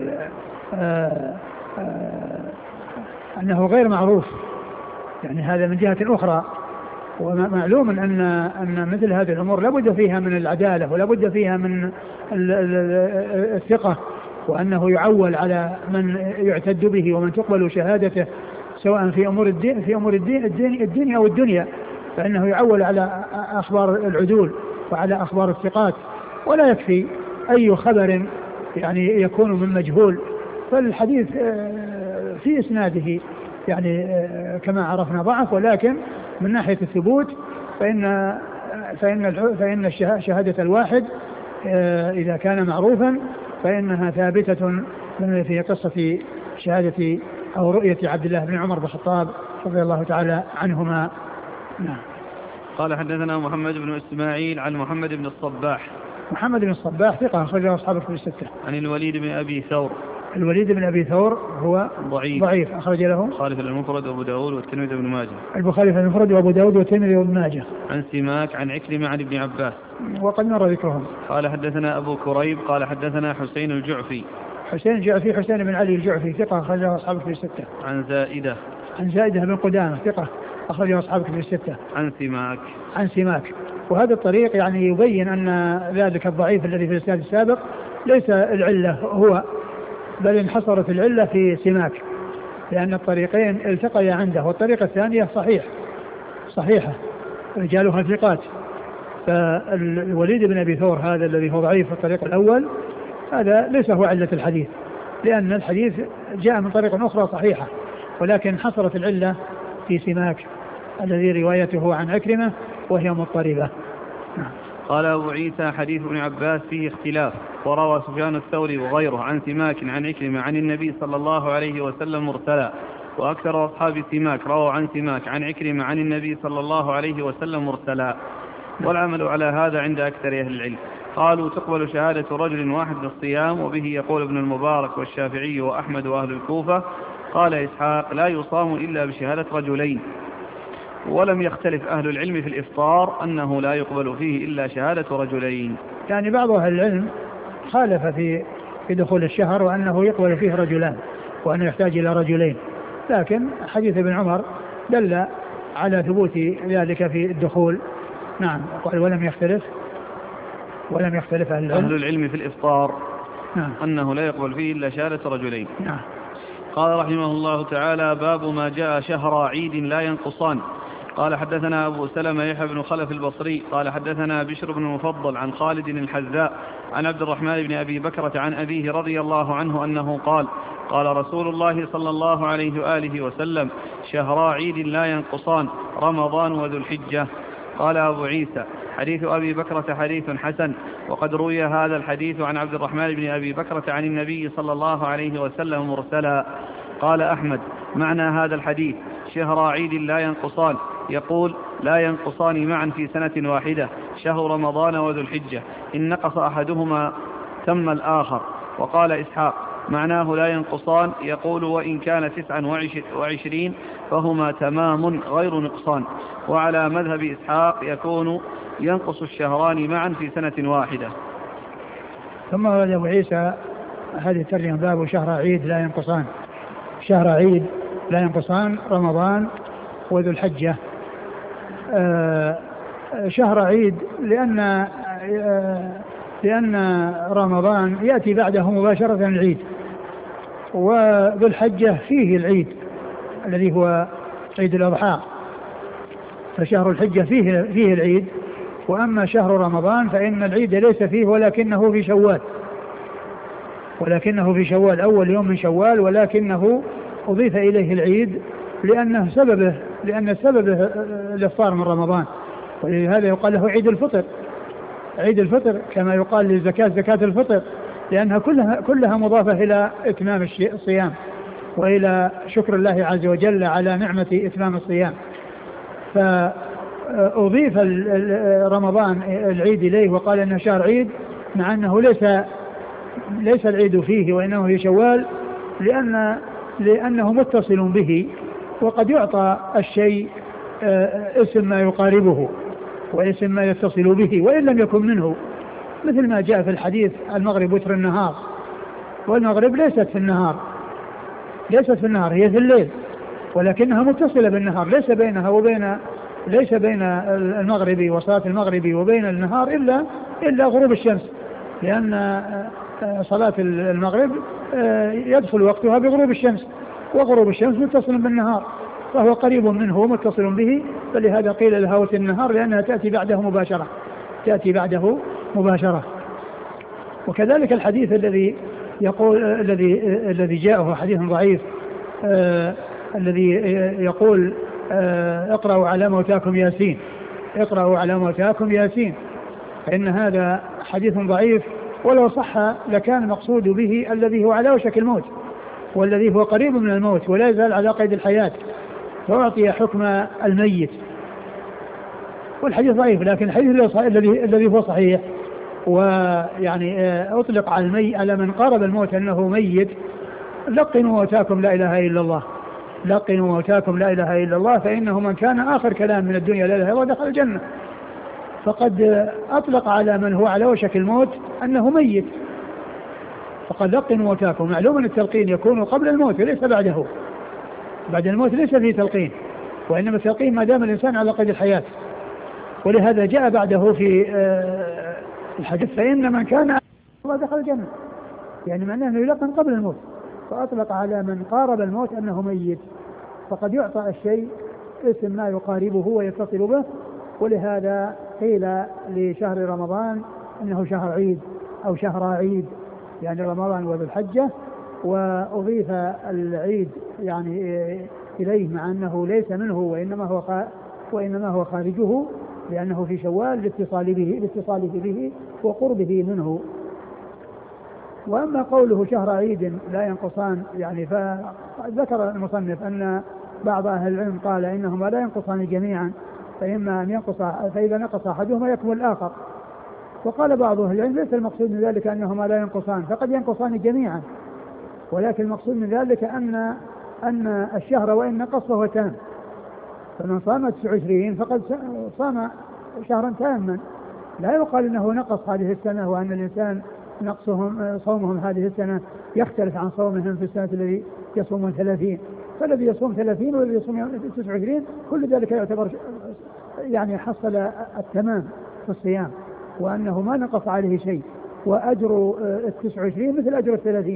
أنه غير معروف، يعني هذا من جهة أخرى. ومعلوم أن مثل هذه الأمور لابد فيها من العدالة ولابد فيها من الثقة، وأنه يعول على من يعتد به ومن تقبل شهادته سواء في أمور الدين أو الدنيا، فإنه يعول على أخبار العدول وعلى أخبار الثقات، ولا يكفي أي خبر يعني يكون من مجهول. فالحديث في إسناده يعني كما عرفنا ضعف، ولكن من ناحية الثبوت فإن شهادة الواحد إذا كان معروفا فإنها ثابتة في قصة شهادة أو رؤية عبد الله بن عمر بن الخطاب رضي الله تعالى عنهما. نعم. قال حدثنا محمد بن إسماعيل عن محمد بن الصباح. محمد بن الصباح ثقة أخرجه أصحاب الكتب الستة. عن الوليد بن أبي ثور. الوليد بن أبي ثور هو ضعيف أخرج له البخاري في المفرد وأبو داود والترمذي وابن ماجه. البخاري في المفرد وأبو داود والترمذي وابن ماجه. عن سماك عن عكرمة عن ابن عباس وقد مر ذكرهم. قال حدثنا أبو كريب قال حدثنا حسين الجعفي. حسين بن علي الجعفي ثقة أخرجه أصحاب الكتب الستة. عن زائدة بن قدامة ثقة أخرجه أصحاب الكتب الستة. عن سماك. وهذا الطريق يعني يبين أن ذلك الضعيف الذي في الإسناد السابق ليس العلة هو، بل انحصرت العلة في سماك، لأن الطريقين التقيا عنده، والطريقة الثانية صحيحة رجالها ثقات. فالوليد بن أبي ثور هذا الذي هو ضعيف في الطريق الأول هذا ليس هو علة الحديث، لأن الحديث جاء من طريق أخرى صحيحة، ولكن حصرت العلة في سماك الذي روايته عن عكرمة وهي مضطربة. قال أبو عيسى حديث ابن عباس فيه اختلاف، وروى سفيان الثوري وغيره عن سماك عن عكرمة عن النبي صلى الله عليه وسلم مرسلا، وأكثر أصحاب سماك رووا عن سماك عن عكرمة عن النبي صلى الله عليه وسلم مرسلا، والعمل على هذا عند أكثر أهل العلم. قالوا تقبل شهادة رجل واحد بالصيام، وبه يقول ابن المبارك والشافعي وأحمد وأهل الكوفة. قال إسحاق لا يصام إلا بشهادة رجلين، ولم يختلف أهل العلم في الإفطار أنه لا يقبل فيه إلا شهادة رجلين. يعني بعض أهل العلم خالف في دخول الشهر وأنه يقبل فيه رجلان وأنه يحتاج إلى رجلين، لكن حديث ابن عمر دل على ثبوت ذلك في الدخول. نعم. ولم يختلف أهل العلم في الإفطار. نعم. أنه لا يقبل فيه إلا شهادة رجلين. نعم. قال رحمه الله تعالى باب ما جاء شهر عيد لا ينقصان. قال حدثنا أبو سلمة يحيى بن خلف البصري قال حدثنا بشر بن المفضل عن خالد الحذاء عن عبد الرحمن بن أبي بكرة عن أبيه رضي الله عنه أنه قال قال رسول الله صلى الله عليه وآله وسلم شهرا عيد لا ينقصان رمضان وذو الحجة. قال أبو عيسى حديث أبي بكرة حديث حسن، وقد روي هذا الحديث عن عبد الرحمن بن أبي بكرة عن النبي صلى الله عليه وسلم مرسلا. قال أحمد معنى هذا الحديث شهر عيد لا ينقصان، يقول لا ينقصان معا في سنة واحدة، شهر رمضان وذو الحجة، إن نقص أحدهما تم الآخر. وقال إسحاق معناه لا ينقصان، يقول وإن كان 29 فهما تمام غير نقصان. وعلى مذهب إسحاق يكون ينقص الشهران معا في سنة واحدة. ثم ورد أبو عيسى هذه الترجمة باب شهر عيد لا ينقصان. شهر عيد لا ينقصان رمضان وذو الحجة. شهر عيد لأن رمضان يأتي بعده مباشرة العيد، وذو الحجة فيه العيد الذي هو عيد الأضحى، فشهر الحجة فيه العيد. وأما شهر رمضان فإن العيد ليس فيه ولكنه في شوال أول يوم من شوال، ولكنه أضيف إليه العيد لأن سببه الإفطار من رمضان، ولهذا يقال له عيد الفطر كما يقال للزكاة زكاة الفطر، لأنها كلها مضافة إلى إتمام الصيام وإلى شكر الله عز وجل على نعمة إتمام الصيام. فأضيف رمضان العيد إليه وقال إنه شهر عيد، مع أنه ليس العيد فيه وإنه هي شوال، لأنه متصل به، وقد يعطى الشيء اسم ما يقاربه واسم ما يتصل به وإن لم يكن منه، مثل ما جاء في الحديث المغرب وتر النهار، والمغرب ليست في النهار هي في الليل، ولكنها متصلة بالنهار، ليس بين المغرب وصلاة المغرب وبين النهار إلا غروب الشمس، لأن صلاة المغرب يدخل وقتها بغروب الشمس، وغروب الشمس متصل بالنهار، فهو قريب منه ومتصل به، فلهذا قيل لها وتر النهار لأنها تأتي بعده مباشرة. وكذلك الحديث الذي يقول الذي جاءه حديث ضعيف الذي يقول اقرأوا على موتاكم ياسين، فإن هذا حديث ضعيف، ولو صح لكان المقصود به الذي هو على وشك الموت والذي هو قريب من الموت ولا يزال على قيد الحياة، فأعطي حكم الميت. والحديث ضعيف، لكن الحديث الذي هو صحيح ويعني أطلق على من قارب الموت أنه ميت: لقنوا موتاكم لا إله إلا الله، فإنه من كان آخر كلام من الدنيا لا إله إلا الله دخل الجنة. فقد أطلق على من هو على وشك الموت أنه ميت، فقد لقنوا موتاكم. معلوم أن التلقين يكون قبل الموت وليس بعده، بعد الموت ليس فيه تلقين، وإنما التلقين ما دام الإنسان على قيد الحياة. ولهذا جاء بعده في الحديث: فإن من كان الله دخل الجنة، يعني معناه أنه يلقن قبل الموت، فأطلق على من قارب الموت أنه ميت، فقد يعطى الشيء اسم ما يقاربه ويتصل به. ولهذا قيل لشهر رمضان إنه شهر عيد أو شهر عيد، يعني رمضان وذو الحجة، وأضيف العيد يعني إليه مع أنه ليس منه وإنما هو خارجه، لأنه في شوال لاتصاله به وقربه منه. وأما قوله شهر عيد لا ينقصان، يعني فذكر المصنف أن بعض أهل العلم قال إنهما لا ينقصان جميعا، فإما أن فإذا نقص أحدهما يكمل الآخر. وقال بعض أهل العلم ليس المقصود من ذلك أنهما لا ينقصان، فقد ينقصان جميعا، ولكن المقصود من ذلك أن الشهر وإن نقص فهو تام، فمن صام 29 فقد صام شهرا تاما. لا يقال انه نقص هذه السنة وان الانسان صومهم هذه السنة يختلف عن صومهم في السنة الذي يصومون 30، فالذي يصوم 30 والذي يصوم 29 كل ذلك يعتبر يعني حصل التمام في الصيام، وانه ما نقص عليه شيء، واجر 29 مثل اجر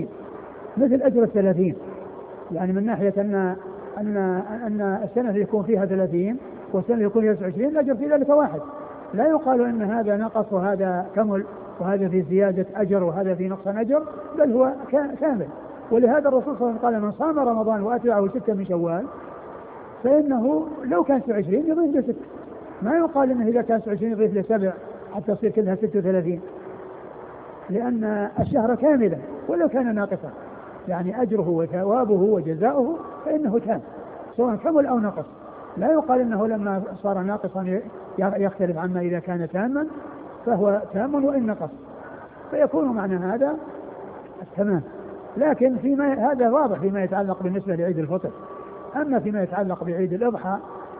30 يعني من ناحية أن السنة اللي يكون فيها 30 والسنة اللي يكون فيها 29 الأجر في ذلك واحد. لا يقال أن هذا نقص وهذا كمل وهذا في زيادة أجر وهذا في نقص أجر، بل هو كامل. ولهذا الرسول صلى الله عليه وسلم قال: من صام رمضان وأتبعه 6 من شوال فإنه لو كان 29 يضيف له 6. ما يقال أنه إذا كان 29 يضيف له 7 حتى تصير كلها 36، لأن الشهر كاملا ولو كان ناقصا، يعني أجره وثوابه وجزاؤه فإنه تام سواء كمل أو نقص. لا يقال إنه لما صار ناقصا يختلف عما إذا كان تاما، فهو تام وإن نقص، فيكون معنى هذا التمام. لكن هذا واضح فيما يتعلق بالنسبة لعيد الفطر. أما فيما يتعلق بعيد الأضحى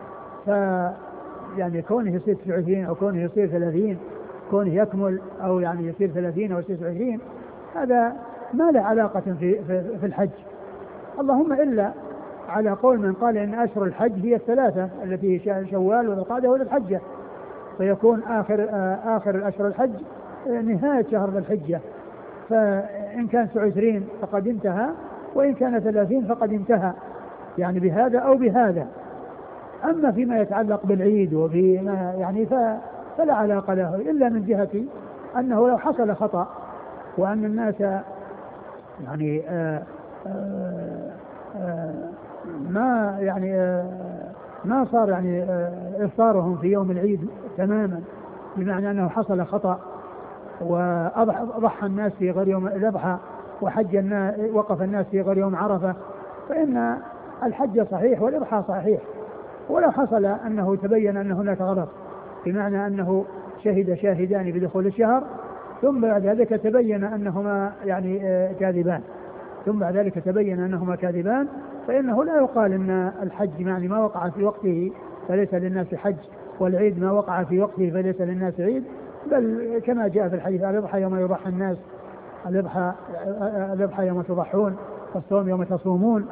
يعني كونه يصير 29 أو كونه يصير 30، كونه يكمل أو يعني يصير 30 أو يصير 29، هذا ما له علاقة في الحج، اللهم إلا على قول من قال إن أشهر الحج هي الثلاثة التي شوال وذو القعدة وذو الحجة، فيكون آخر أشهر الحج نهاية شهر ذو الحجة، فإن كان 29 فقد انتهى، وإن كان 30 فقد انتهى، يعني بهذا أو بهذا. أما فيما يتعلق بالعيد وفيما يعني فلا علاقة له، إلا من جهة أنه لو حصل خطأ وأن الناس يعني ما صار يعني إفطارهم في يوم العيد تماما، بمعنى أنه حصل خطأ وأضحى الناس في غير يوم الأضحى وقف الناس في غير يوم عرفة، فإن الحج صحيح والإضحى صحيح، ولو حصل أنه تبين أن هناك غلط بمعنى أنه شهد شاهدان بدخول الشهر ثم بعد ذلك تبين أنهما يعني كاذبان، ثم بعد ذلك تبين أنهما كاذبان، فإنه لا يقال أن الحج يعني ما وقع في وقته فليس للناس حج، والعيد ما وقع في وقته فليس للناس عيد، بل كما جاء في الحديث الأضحى يوم يضحى الناس، الأضحى يوم تضحون، والصوم يوم تصومون.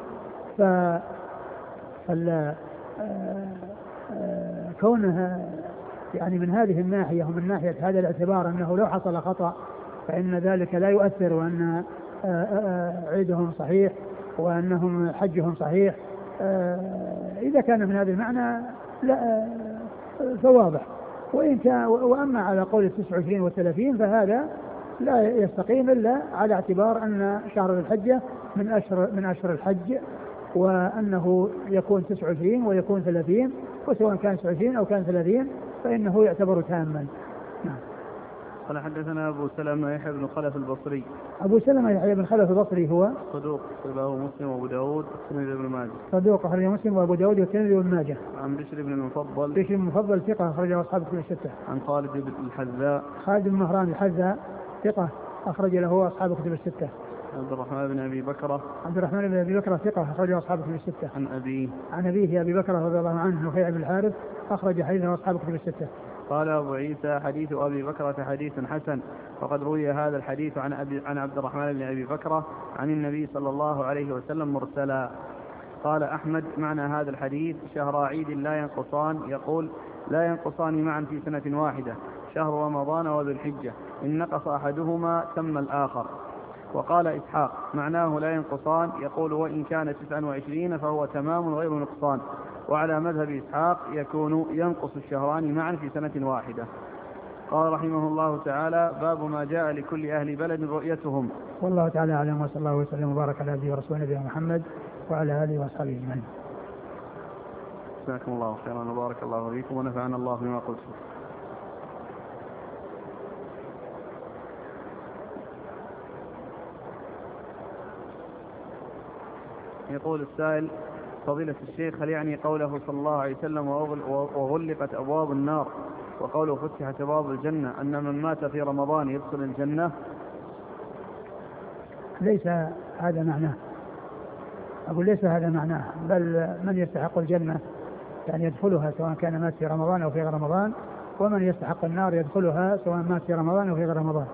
كونها يعني من هذه الناحية ومن ناحية هذا الاعتبار أنه لو حصل خطأ فإن ذلك لا يؤثر، وأن عيدهم صحيح وأنهم حجهم صحيح، إذا كان من هذا المعنى لا فواضح. وأما على قول 29 و30 فهذا لا يستقيم إلا على اعتبار أن شهر الحجة من أشهر الحج، وأنه يكون 29 ويكون 30، وسواء كان 29 أو كان 30 فإنه يعتبر تاما. نعم. قال حدثنا أبو سلمة يحيى بن خلف البصري. أبو سلمة يحيى بن خلف البصري هو صدوق أخرجه مسلم وأبو داود والترمذي وابن ماجه. صدوق أخرجه مسلم وأبو داود والترمذي وابن ماجه. عن بشر بن المفضل. بشر بن المفضل ثقة أخرجه أصحاب كتب الستة. عن خالد بن الحذاء. خالد بن مهران الحذاء ثقة أخرج له أصحاب كتب الستة. عبد الرحمن بن أبي بكرة. عبد الرحمن بن أبي بكرة ثقة أخرجه أصحاب كتب الستة. عن أبيه أبي بكرة رضي الله عنه نفيع بن الحارث أخرج حديثه أصحاب كتب الستة. قال أبو عيسى حديث أبي بكرة حديث حسن، وقد روي هذا الحديث عن عبد الرحمن بن أبي بكرة عن النبي صلى الله عليه وسلم مرسلا. قال أحمد معنى هذا الحديث شهر عيد لا ينقصان، يقول لا ينقصان معا في سنة واحدة، شهر رمضان وذو الحجة، إن نقص أحدهما تم الآخر. وقال إسحاق معناه لا ينقصان، يقول وإن كان 29 فهو تمام غير نقصان، وعلى مذهب إسحاق يكون ينقص الشهران معا في سنة واحدة. قال رحمه الله تعالى باب ما جاء لكل أهل بلد رؤيتهم. والله تعالى أعلم، وصلى الله وسلم وبارك على عبده ورسوله نبينا محمد وعلى آله وأصحابه أجمعين. جزاكم الله خيرا وبارك الله فيكم ونفعنا الله بما قلتم. يقول السائل فضيلة الشيخ هل يعني قوله صلى الله عليه وسلم وغلقت أبواب النار وقوله فتحت أبواب الجنة أن من مات في رمضان يدخل الجنة؟ ليس هذا معناه، أقول ليس هذا معناه، بل من يستحق الجنة يعني يدخلها سواء كان مات في رمضان أو في غير رمضان، ومن يستحق النار يدخلها سواء مات في رمضان أو في غير رمضان.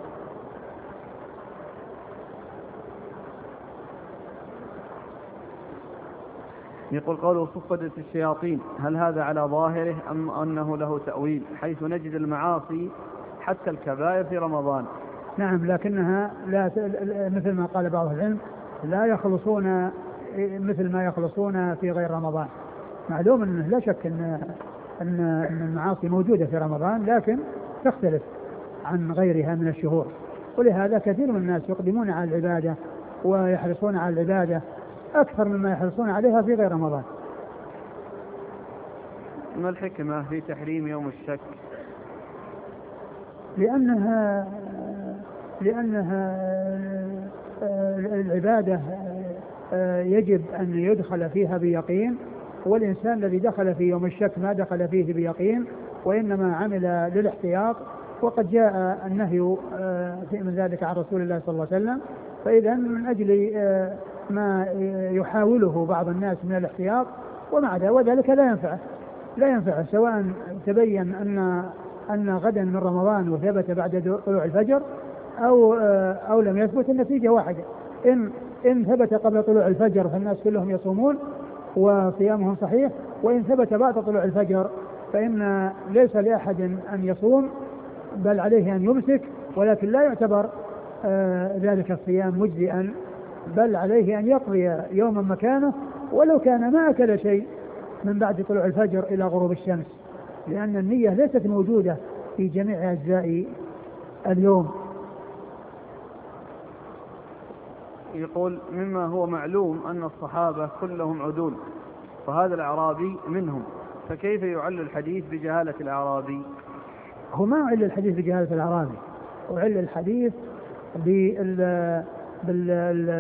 يقول قوله صفدت الشياطين هل هذا على ظاهره أم أنه له تأويل، حيث نجد المعاصي حتى الكبائر في رمضان؟ نعم، لكنها لا مثل ما قال بعض العلم لا يخلصون مثل ما يخلصون في غير رمضان. معلوم أنه لا شك أن المعاصي موجودة في رمضان، لكن تختلف عن غيرها من الشهور، ولهذا كثير من الناس يقدمون على العبادة ويحرصون على العبادة أكثر مما يحرصون عليها في غير رمضان. ما الحكمة في تحريم يوم الشك؟ لأنها العبادة يجب أن يدخل فيها بيقين، والإنسان الذي دخل في يوم الشك ما دخل فيه بيقين وإنما عمل للاحتياط، وقد جاء النهي من ذلك عن رسول الله صلى الله عليه وسلم. فإذا من أجل ما يحاوله بعض الناس من الاحتياط وذلك لا ينفع سواء تبين أن غدا من رمضان وثبت بعد طلوع الفجر أو لم يثبت، النتيجة واحدة. إن ثبت قبل طلوع الفجر فالناس كلهم يصومون وصيامهم صحيح، وإن ثبت بعد طلوع الفجر فإن ليس لأحد أن يصوم بل عليه أن يمسك، ولكن لا يعتبر ذلك الصيام مجزئا، بل عليه أن يقضي يوما مكانه ولو كان ما أكل شيء من بعد طلوع الفجر إلى غروب الشمس، لأن النية ليست موجودة في جميع أجزاء اليوم. يقول مما هو معلوم أن الصحابة كلهم عدول، فهذا الأعرابي منهم، فكيف يعل الحديث بجهالة الأعرابي؟ هو ما علل الحديث بجهالة الأعرابي، وعل الحديث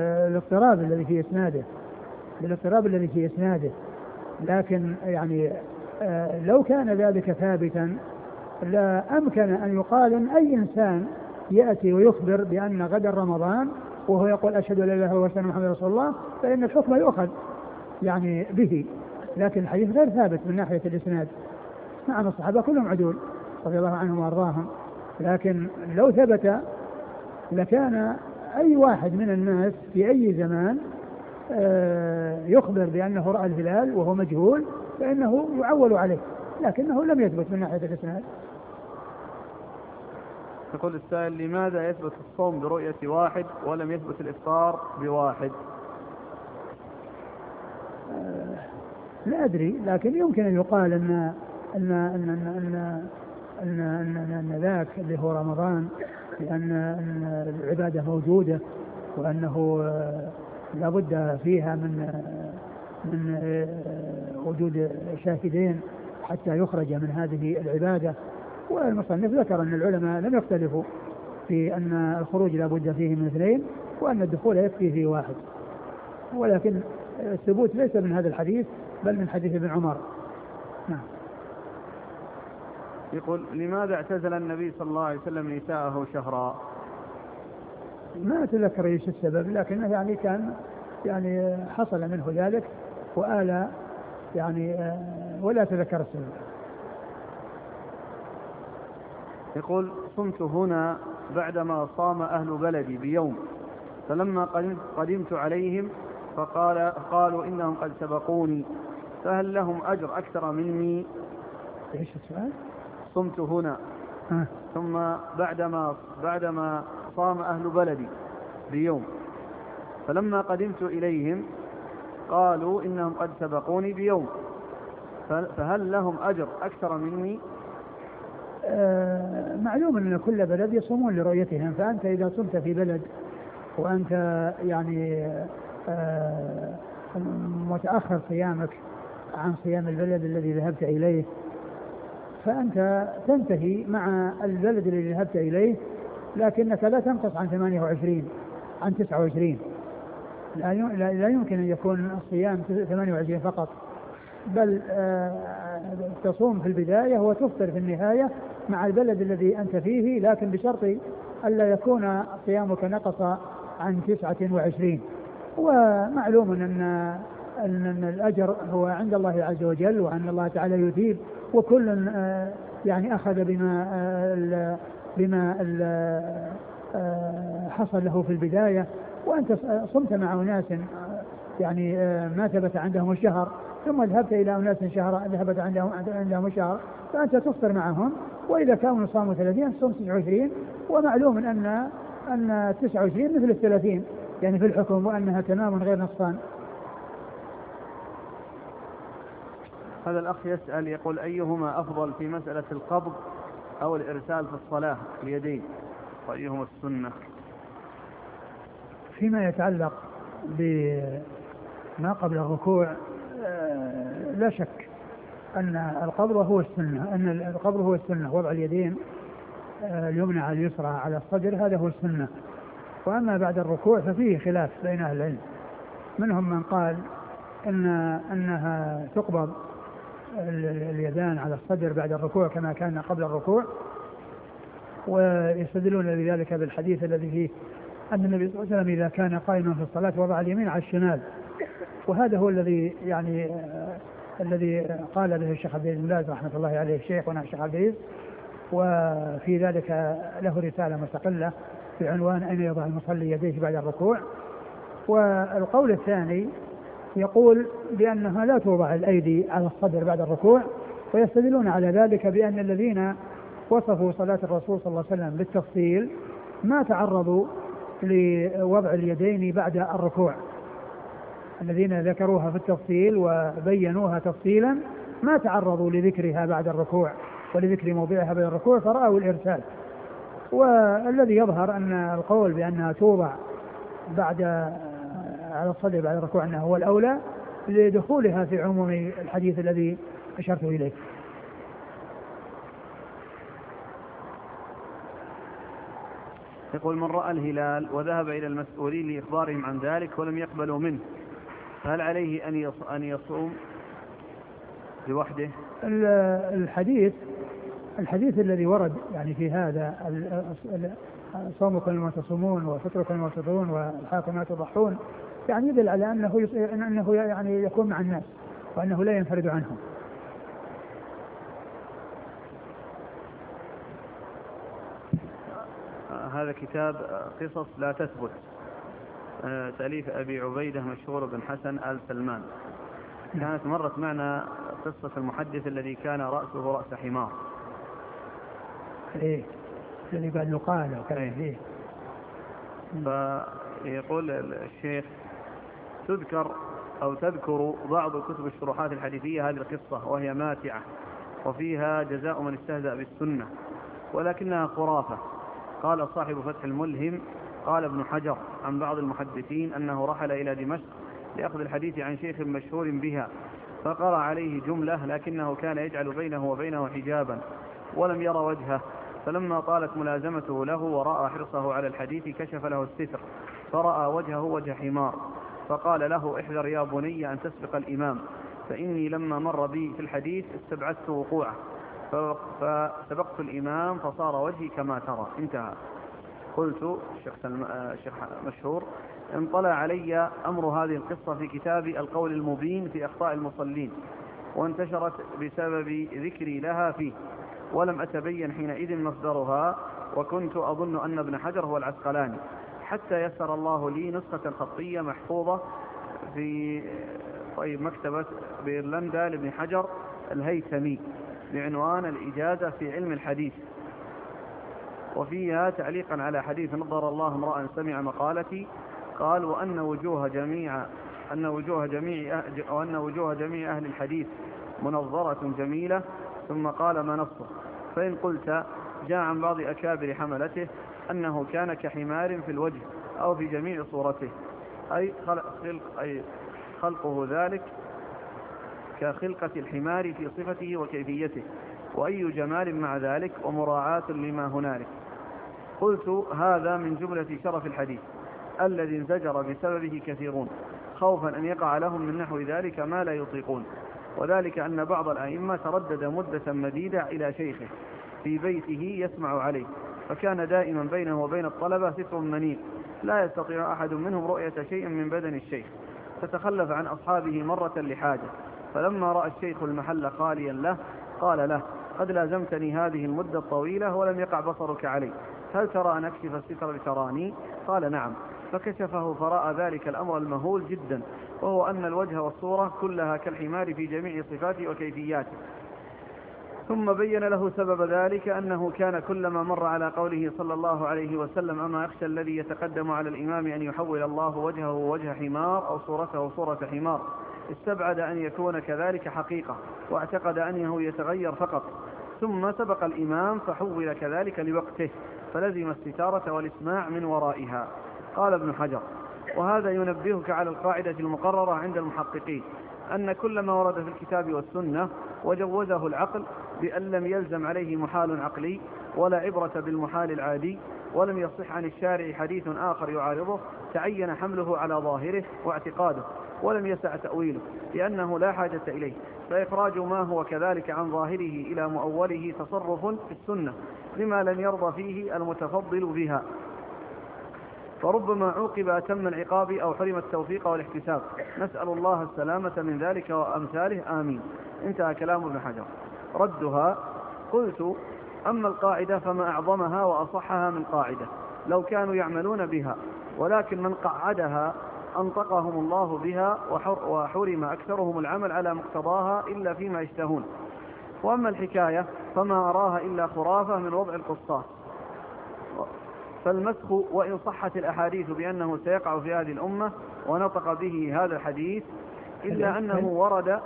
بالاضطراب الذي في إسناده، لكن يعني لو كان ذلك ثابتا لا أمكن أن يقال أن أي إنسان يأتي ويخبر بأن غدا رمضان وهو يقول أشهد أن لا إله إلا الله وأشهد أن محمدا رسول الله فإن الحكم يؤخذ يعني به. لكن الحديث غير ثابت من ناحية الإسناد. نعم الصحابة كلهم عدول رضي الله عنهم وأرضاهم، لكن لو ثبت لكان أي واحد من الناس في أي زمان يخبر بأنه رأى الهلال وهو مجهول فإنه يعول عليه، لكنه لم يثبت من ناحية الإسناد. يقول السائل: لماذا يثبت الصوم برؤية واحد ولم يثبت الإفطار بواحد؟ لا أدري، لكن يمكن أن يقال أن أن أن أن أن أن أن ذاك اللي هو رمضان لأن العبادة موجودة وأنه لابد فيها من وجود شاهدين حتى يخرج من هذه العبادة. والمصنف ذكر أن العلماء لم يختلفوا في أن الخروج لابد فيه من اثنين وأن الدخول يكفي فيه واحد، ولكن الثبوت ليس من هذا الحديث بل من حديث ابن عمر. نعم. يقول: لماذا اعتزل النبي صلى الله عليه وسلم نساءه شهرا؟ ما أتذكر ايش السبب، لكنه يعني كان يعني حصل منه ذلك وآل يعني ولا أتذكر السبب. يقول: صمت هنا بعدما صام أهل بلدي بيوم، فلما قدمت عليهم قالوا إنهم قد سبقوني، فهل لهم أجر أكثر مني؟ ايش السؤال؟ صمت هنا ثم بعدما صام أهل بلدي بيوم، فلما قدمت إليهم قالوا إنهم قد سبقوني بيوم، فهل لهم أجر أكثر مني؟ معلوم أن كل بلد يصومون لرؤيتهم، فأنت إذا صمت في بلد وأنت يعني متأخر صيامك عن صيام البلد الذي ذهبت إليه، فأنت تنتهي مع البلد الذي ذهبت إليه، لكنك لا تنقص عن 28 عن 29. لا يمكن أن يكون الصيام 28 فقط، بل تصوم في البداية وتفطر في النهاية مع البلد الذي أنت فيه، لكن بشرط ألا يكون صيامك نقص عن 29. ومعلوم أن الأجر هو عند الله عز وجل وأن الله تعالى يثيب، وكل يعني أخذ بما حصل له في البداية. وأنت صمت مع أناس يعني ما ثبت عندهم الشهر، ثم ذهبت إلى أناس ذهبت عندهم الشهر، فأنت تفطر معهم، وإذا كانوا صاموا 30 صوم 29. ومعلوم أن 29 مثل 30 يعني في الحكم، وأنها تمام غير نقصان. هذا الأخ يسأل يقول: أيهما أفضل في مسألة القبض أو الإرسال في الصلاة اليدين، وأيهما السنة؟ فيما يتعلق بما قبل الركوع لا شك أن القبض هو السنة، وضع اليدين اليمنى على اليسرى على الصدر هذا هو السنة. وأما بعد الركوع ففيه خلاف بين أهل العلم، منهم من قال أنها تقبض اليدان على الصدر بعد الركوع كما كان قبل الركوع، ويستدلون لذلك بالحديث الذي فيه أن النبي صلى الله عليه وسلم إذا كان قائما في الصلاة وضع اليمين على الشمال، وهذا هو الذي يعني الذي قال به الشيخ عبد العزيز بن باز رحمة الله عليه الشيخ ونحن الشيخ عبد العزيز، وفي ذلك له رسالة مستقلة بعنوان أين يضع المصلي يديه بعد الركوع. والقول الثاني يقول بأنها لا توضع الأيدي على الصدر بعد الركوع، ويستدلون على ذلك بأن الذين وصفوا صلاة الرسول صلى الله عليه وسلم بالتفصيل ما تعرضوا لوضع اليدين بعد الركوع. الذين ذكروها في التفصيل وبينوها تفصيلا ما تعرضوا لذكرها بعد الركوع ولذكر موضعها بعد الركوع، فرأوا الإرسال. والذي يظهر أن القول بأنها توضع على الصدر بعد الركوع أنه هو الأولى لدخولها في عموم الحديث الذي أشرت إليه. يقول: من رأى الهلال وذهب إلى المسؤولين لإخبارهم عن ذلك ولم يقبلوا منه، فهل عليه أن يصوم لوحده؟ الحديث الذي ورد يعني في هذا صومكم لما تصومون وفطركم لما تفطرون والحاكم ما تضحون، يعني يدل على أنه يعني يكون مع الناس وأنه لا ينفرد عنهم. هذا كتاب قصص لا تثبت، تأليف أبي عبيدة مشهور بن حسن آل سلمان. كانت مرت معنا قصة المحدث الذي كان رأسه رأس حمار. إيه الذي قال يقال وكذا. إيه. فيقول الشيخ تذكر بعض كتب الشروحات الحديثية هذه القصة وهي ماتعة وفيها جزاء من استهزأ بالسنة ولكنها خرافة. قال صاحب فتح الملهم قال ابن حجر عن بعض المحدثين أنه رحل إلى دمشق لأخذ الحديث عن شيخ مشهور بها فقرأ عليه جملة لكنه كان يجعل بينه وبينه حجابا ولم ير وجهه، فلما طالت ملازمته له ورأى حرصه على الحديث كشف له الستر فرأى وجهه وجه حمار، فقال له احذر يا بني أن تسبق الإمام، فإني لما مر بي في الحديث استبعدت وقوعه فسبقت الإمام فصار وجهي كما ترى. انتهى. قلت الشيخ مشهور انطلع علي أمر هذه القصة في كتاب القول المبين في أخطاء المصلين وانتشرت بسبب ذكري لها فيه ولم أتبين حينئذ مصدرها، وكنت أظن أن ابن حجر هو العسقلاني، حتى يسر الله لي نسخة خطية محفوظة في مكتبة بإيرلندا لابن حجر الهيثمي بعنوان الإجازة في علم الحديث، وفيها تعليقا على حديث نظر الله امرأ سمع مقالتي قال وأن وجوه جميع أهل الحديث منظرة جميلة، ثم قال ما نصه. فإن قلت جاء عن بعض أكابر حملته أنه كان كحمار في الوجه أو في جميع صورته، أي خلقه ذلك كخلقة الحمار في صفته وكيفيته، وأي جمال مع ذلك ومراعاة لما هنالك. قلت هذا من جملة شرف الحديث الذي انزجر بسببه كثيرون خوفا أن يقع لهم من نحو ذلك ما لا يطيقون، وذلك أن بعض الأئمة تردد مدة مديدة إلى شيخه في بيته يسمع عليه، فكان دائما بينه وبين الطلبة ستر منير لا يستطيع أحد منهم رؤية شيء من بدن الشيخ، فتخلف عن أصحابه مرة لحاجة، فلما رأى الشيخ المحل خاليا له قال له قد لازمتني هذه المدة الطويلة ولم يقع بصرك علي، هل ترى أن أكشف الستر لتراني؟ قال نعم، فكشفه فرأى ذلك الأمر المهول جدا، وهو أن الوجه والصورة كلها كالحمار في جميع صفاته وكيفياته. ثم بين له سبب ذلك أنه كان كلما مر على قوله صلى الله عليه وسلم أما يخشى الذي يتقدم على الإمام أن يحول الله وجهه وجه حمار أو صورته صورة حمار، استبعد أن يكون كذلك حقيقة واعتقد أنه يتغير فقط، ثم سبق الإمام فحول كذلك لوقته فلزم الستارة والإسماع من ورائها. قال ابن حجر وهذا ينبهك على القاعدة المقررة عند المحققين أن كل ما ورد في الكتاب والسنة وجوزه العقل بأن لم يلزم عليه محال عقلي ولا عبرة بالمحال العادي ولم يصح عن الشارع حديث آخر يعارضه تعين حمله على ظاهره واعتقاده ولم يسع تأويله لأنه لا حاجة إليه، فإخراج ما هو كذلك عن ظاهره إلى مؤوله تصرف في السنة لما لم يرضى فيه المتفضل بها، فربما عوقب أتم العقاب أو حرم التوفيق والاحتساب، نسأل الله السلامة من ذلك وأمثاله آمين. انتهى كلام ابن حجر. ردها قلت أما القاعدة فما أعظمها وأصحها من قاعدة لو كانوا يعملون بها، ولكن من قعدها أنطقهم الله بها وحرم أكثرهم العمل على مقتضاها إلا فيما يشتهون، وأما الحكاية فما أراها إلا خرافة من وضع القصاص. فالمسخ وإن صحت الأحاديث بأنه سيقع في هذه الأمة ونطق به هذا الحديث إلا أنه ورد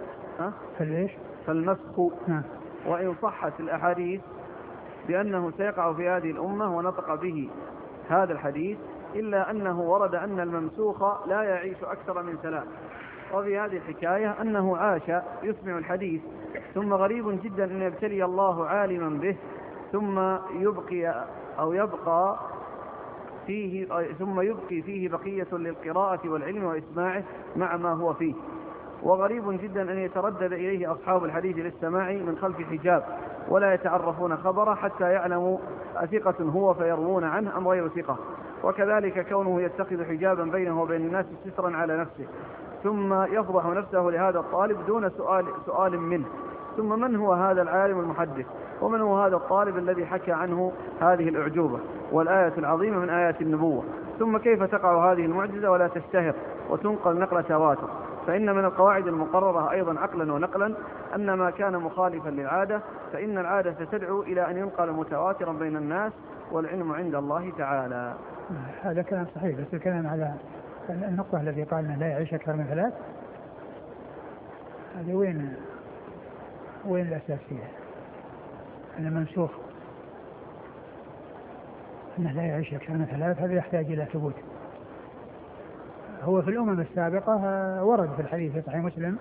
فالمسخ وإن صحت الأحاديث بأنه سيقع في هذه الأمة ونطق به هذا الحديث إلا أنه ورد أن الممسوخ لا يعيش أكثر من 3، وفي هذه الحكاية أنه عاش يسمع الحديث ثم غريب جدا أن يبتلي الله عالما به ثم يبقي فيه بقية للقراءة والعلم وإسماعه مع ما هو فيه، وغريب جدا أن يتردد إليه أصحاب الحديث للسماع من خلف حجاب ولا يتعرفون خبره حتى يعلموا أثقة هو فيروون عنه أم غير ثقة، وكذلك كونه يتخذ حجابا بينه وبين الناس سترا على نفسه، ثم يفضح نفسه لهذا الطالب دون سؤال منه. ثم من هو هذا العالم المحدث؟ ومن هو هذا الطالب الذي حكى عنه هذه الأعجوبة والآية العظيمة من آيات النبوة؟ ثم كيف تقع هذه المعجزة ولا تشتهر وتنقل نقل تواتر؟ فإن من القواعد المقررة أيضا عقلا ونقلا أن ما كان مخالفا للعادة فإن العادة تدعو إلى أن ينقل متواترا بين الناس، والعلم عند الله تعالى. هذا كلام صحيح، بس الكلام على النقطة التي قال أنه لا يعيش أكثر من 3، هذه وين الأساس فيها؟ أنا منسوخ أنه لا يعيش أكثر من 3، هذا يحتاج إلى ثبوت. هو في الأمم السابقة ورد في الحديث في صحيح مسلم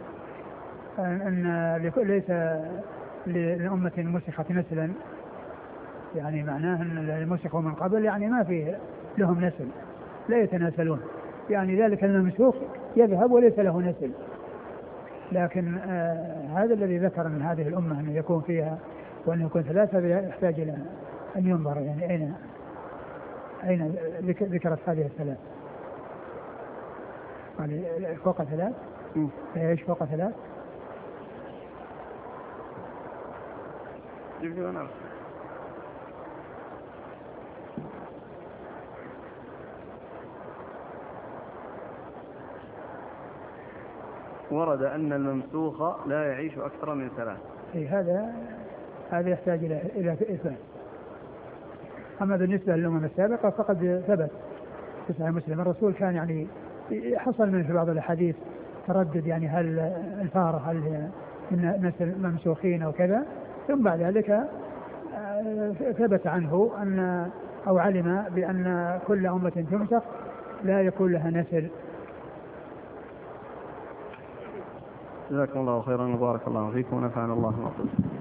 أن ليس لأمة مسخت نسلا، يعني معناه أن المسخوا من قبل يعني ما فيه لهم نسل، لا يتناسلون، يعني ذلك الممسوخ يذهب وليس له نسل. لكن هذا الذي ذكر من هذه الأمة أن يكون فيها وأن يكون 3 يحتاج إلى أن ينظر، يعني أين ذكرت هذه 3؟ يعني فوق 3 ايش فوق 3؟ ورد أن الممسوخ لا يعيش أكثر من 3. هذا يحتاج إلى إثبات. أما بالنسبة للأمم السابقة فقد ثبت في صحيح مسلم الرسول كان يعني حصل من في بعض الأحاديث تردد، يعني هل الفارة هل هي من نسل ممسوخين أو كذا، ثم بعد ذلك ثبت عنه أن أو علم بأن كل أمة تمسخ لا يكون لها نسل. جزاكم الله خيرا وبارك الله فيكم ونفعنا الله ما قلت.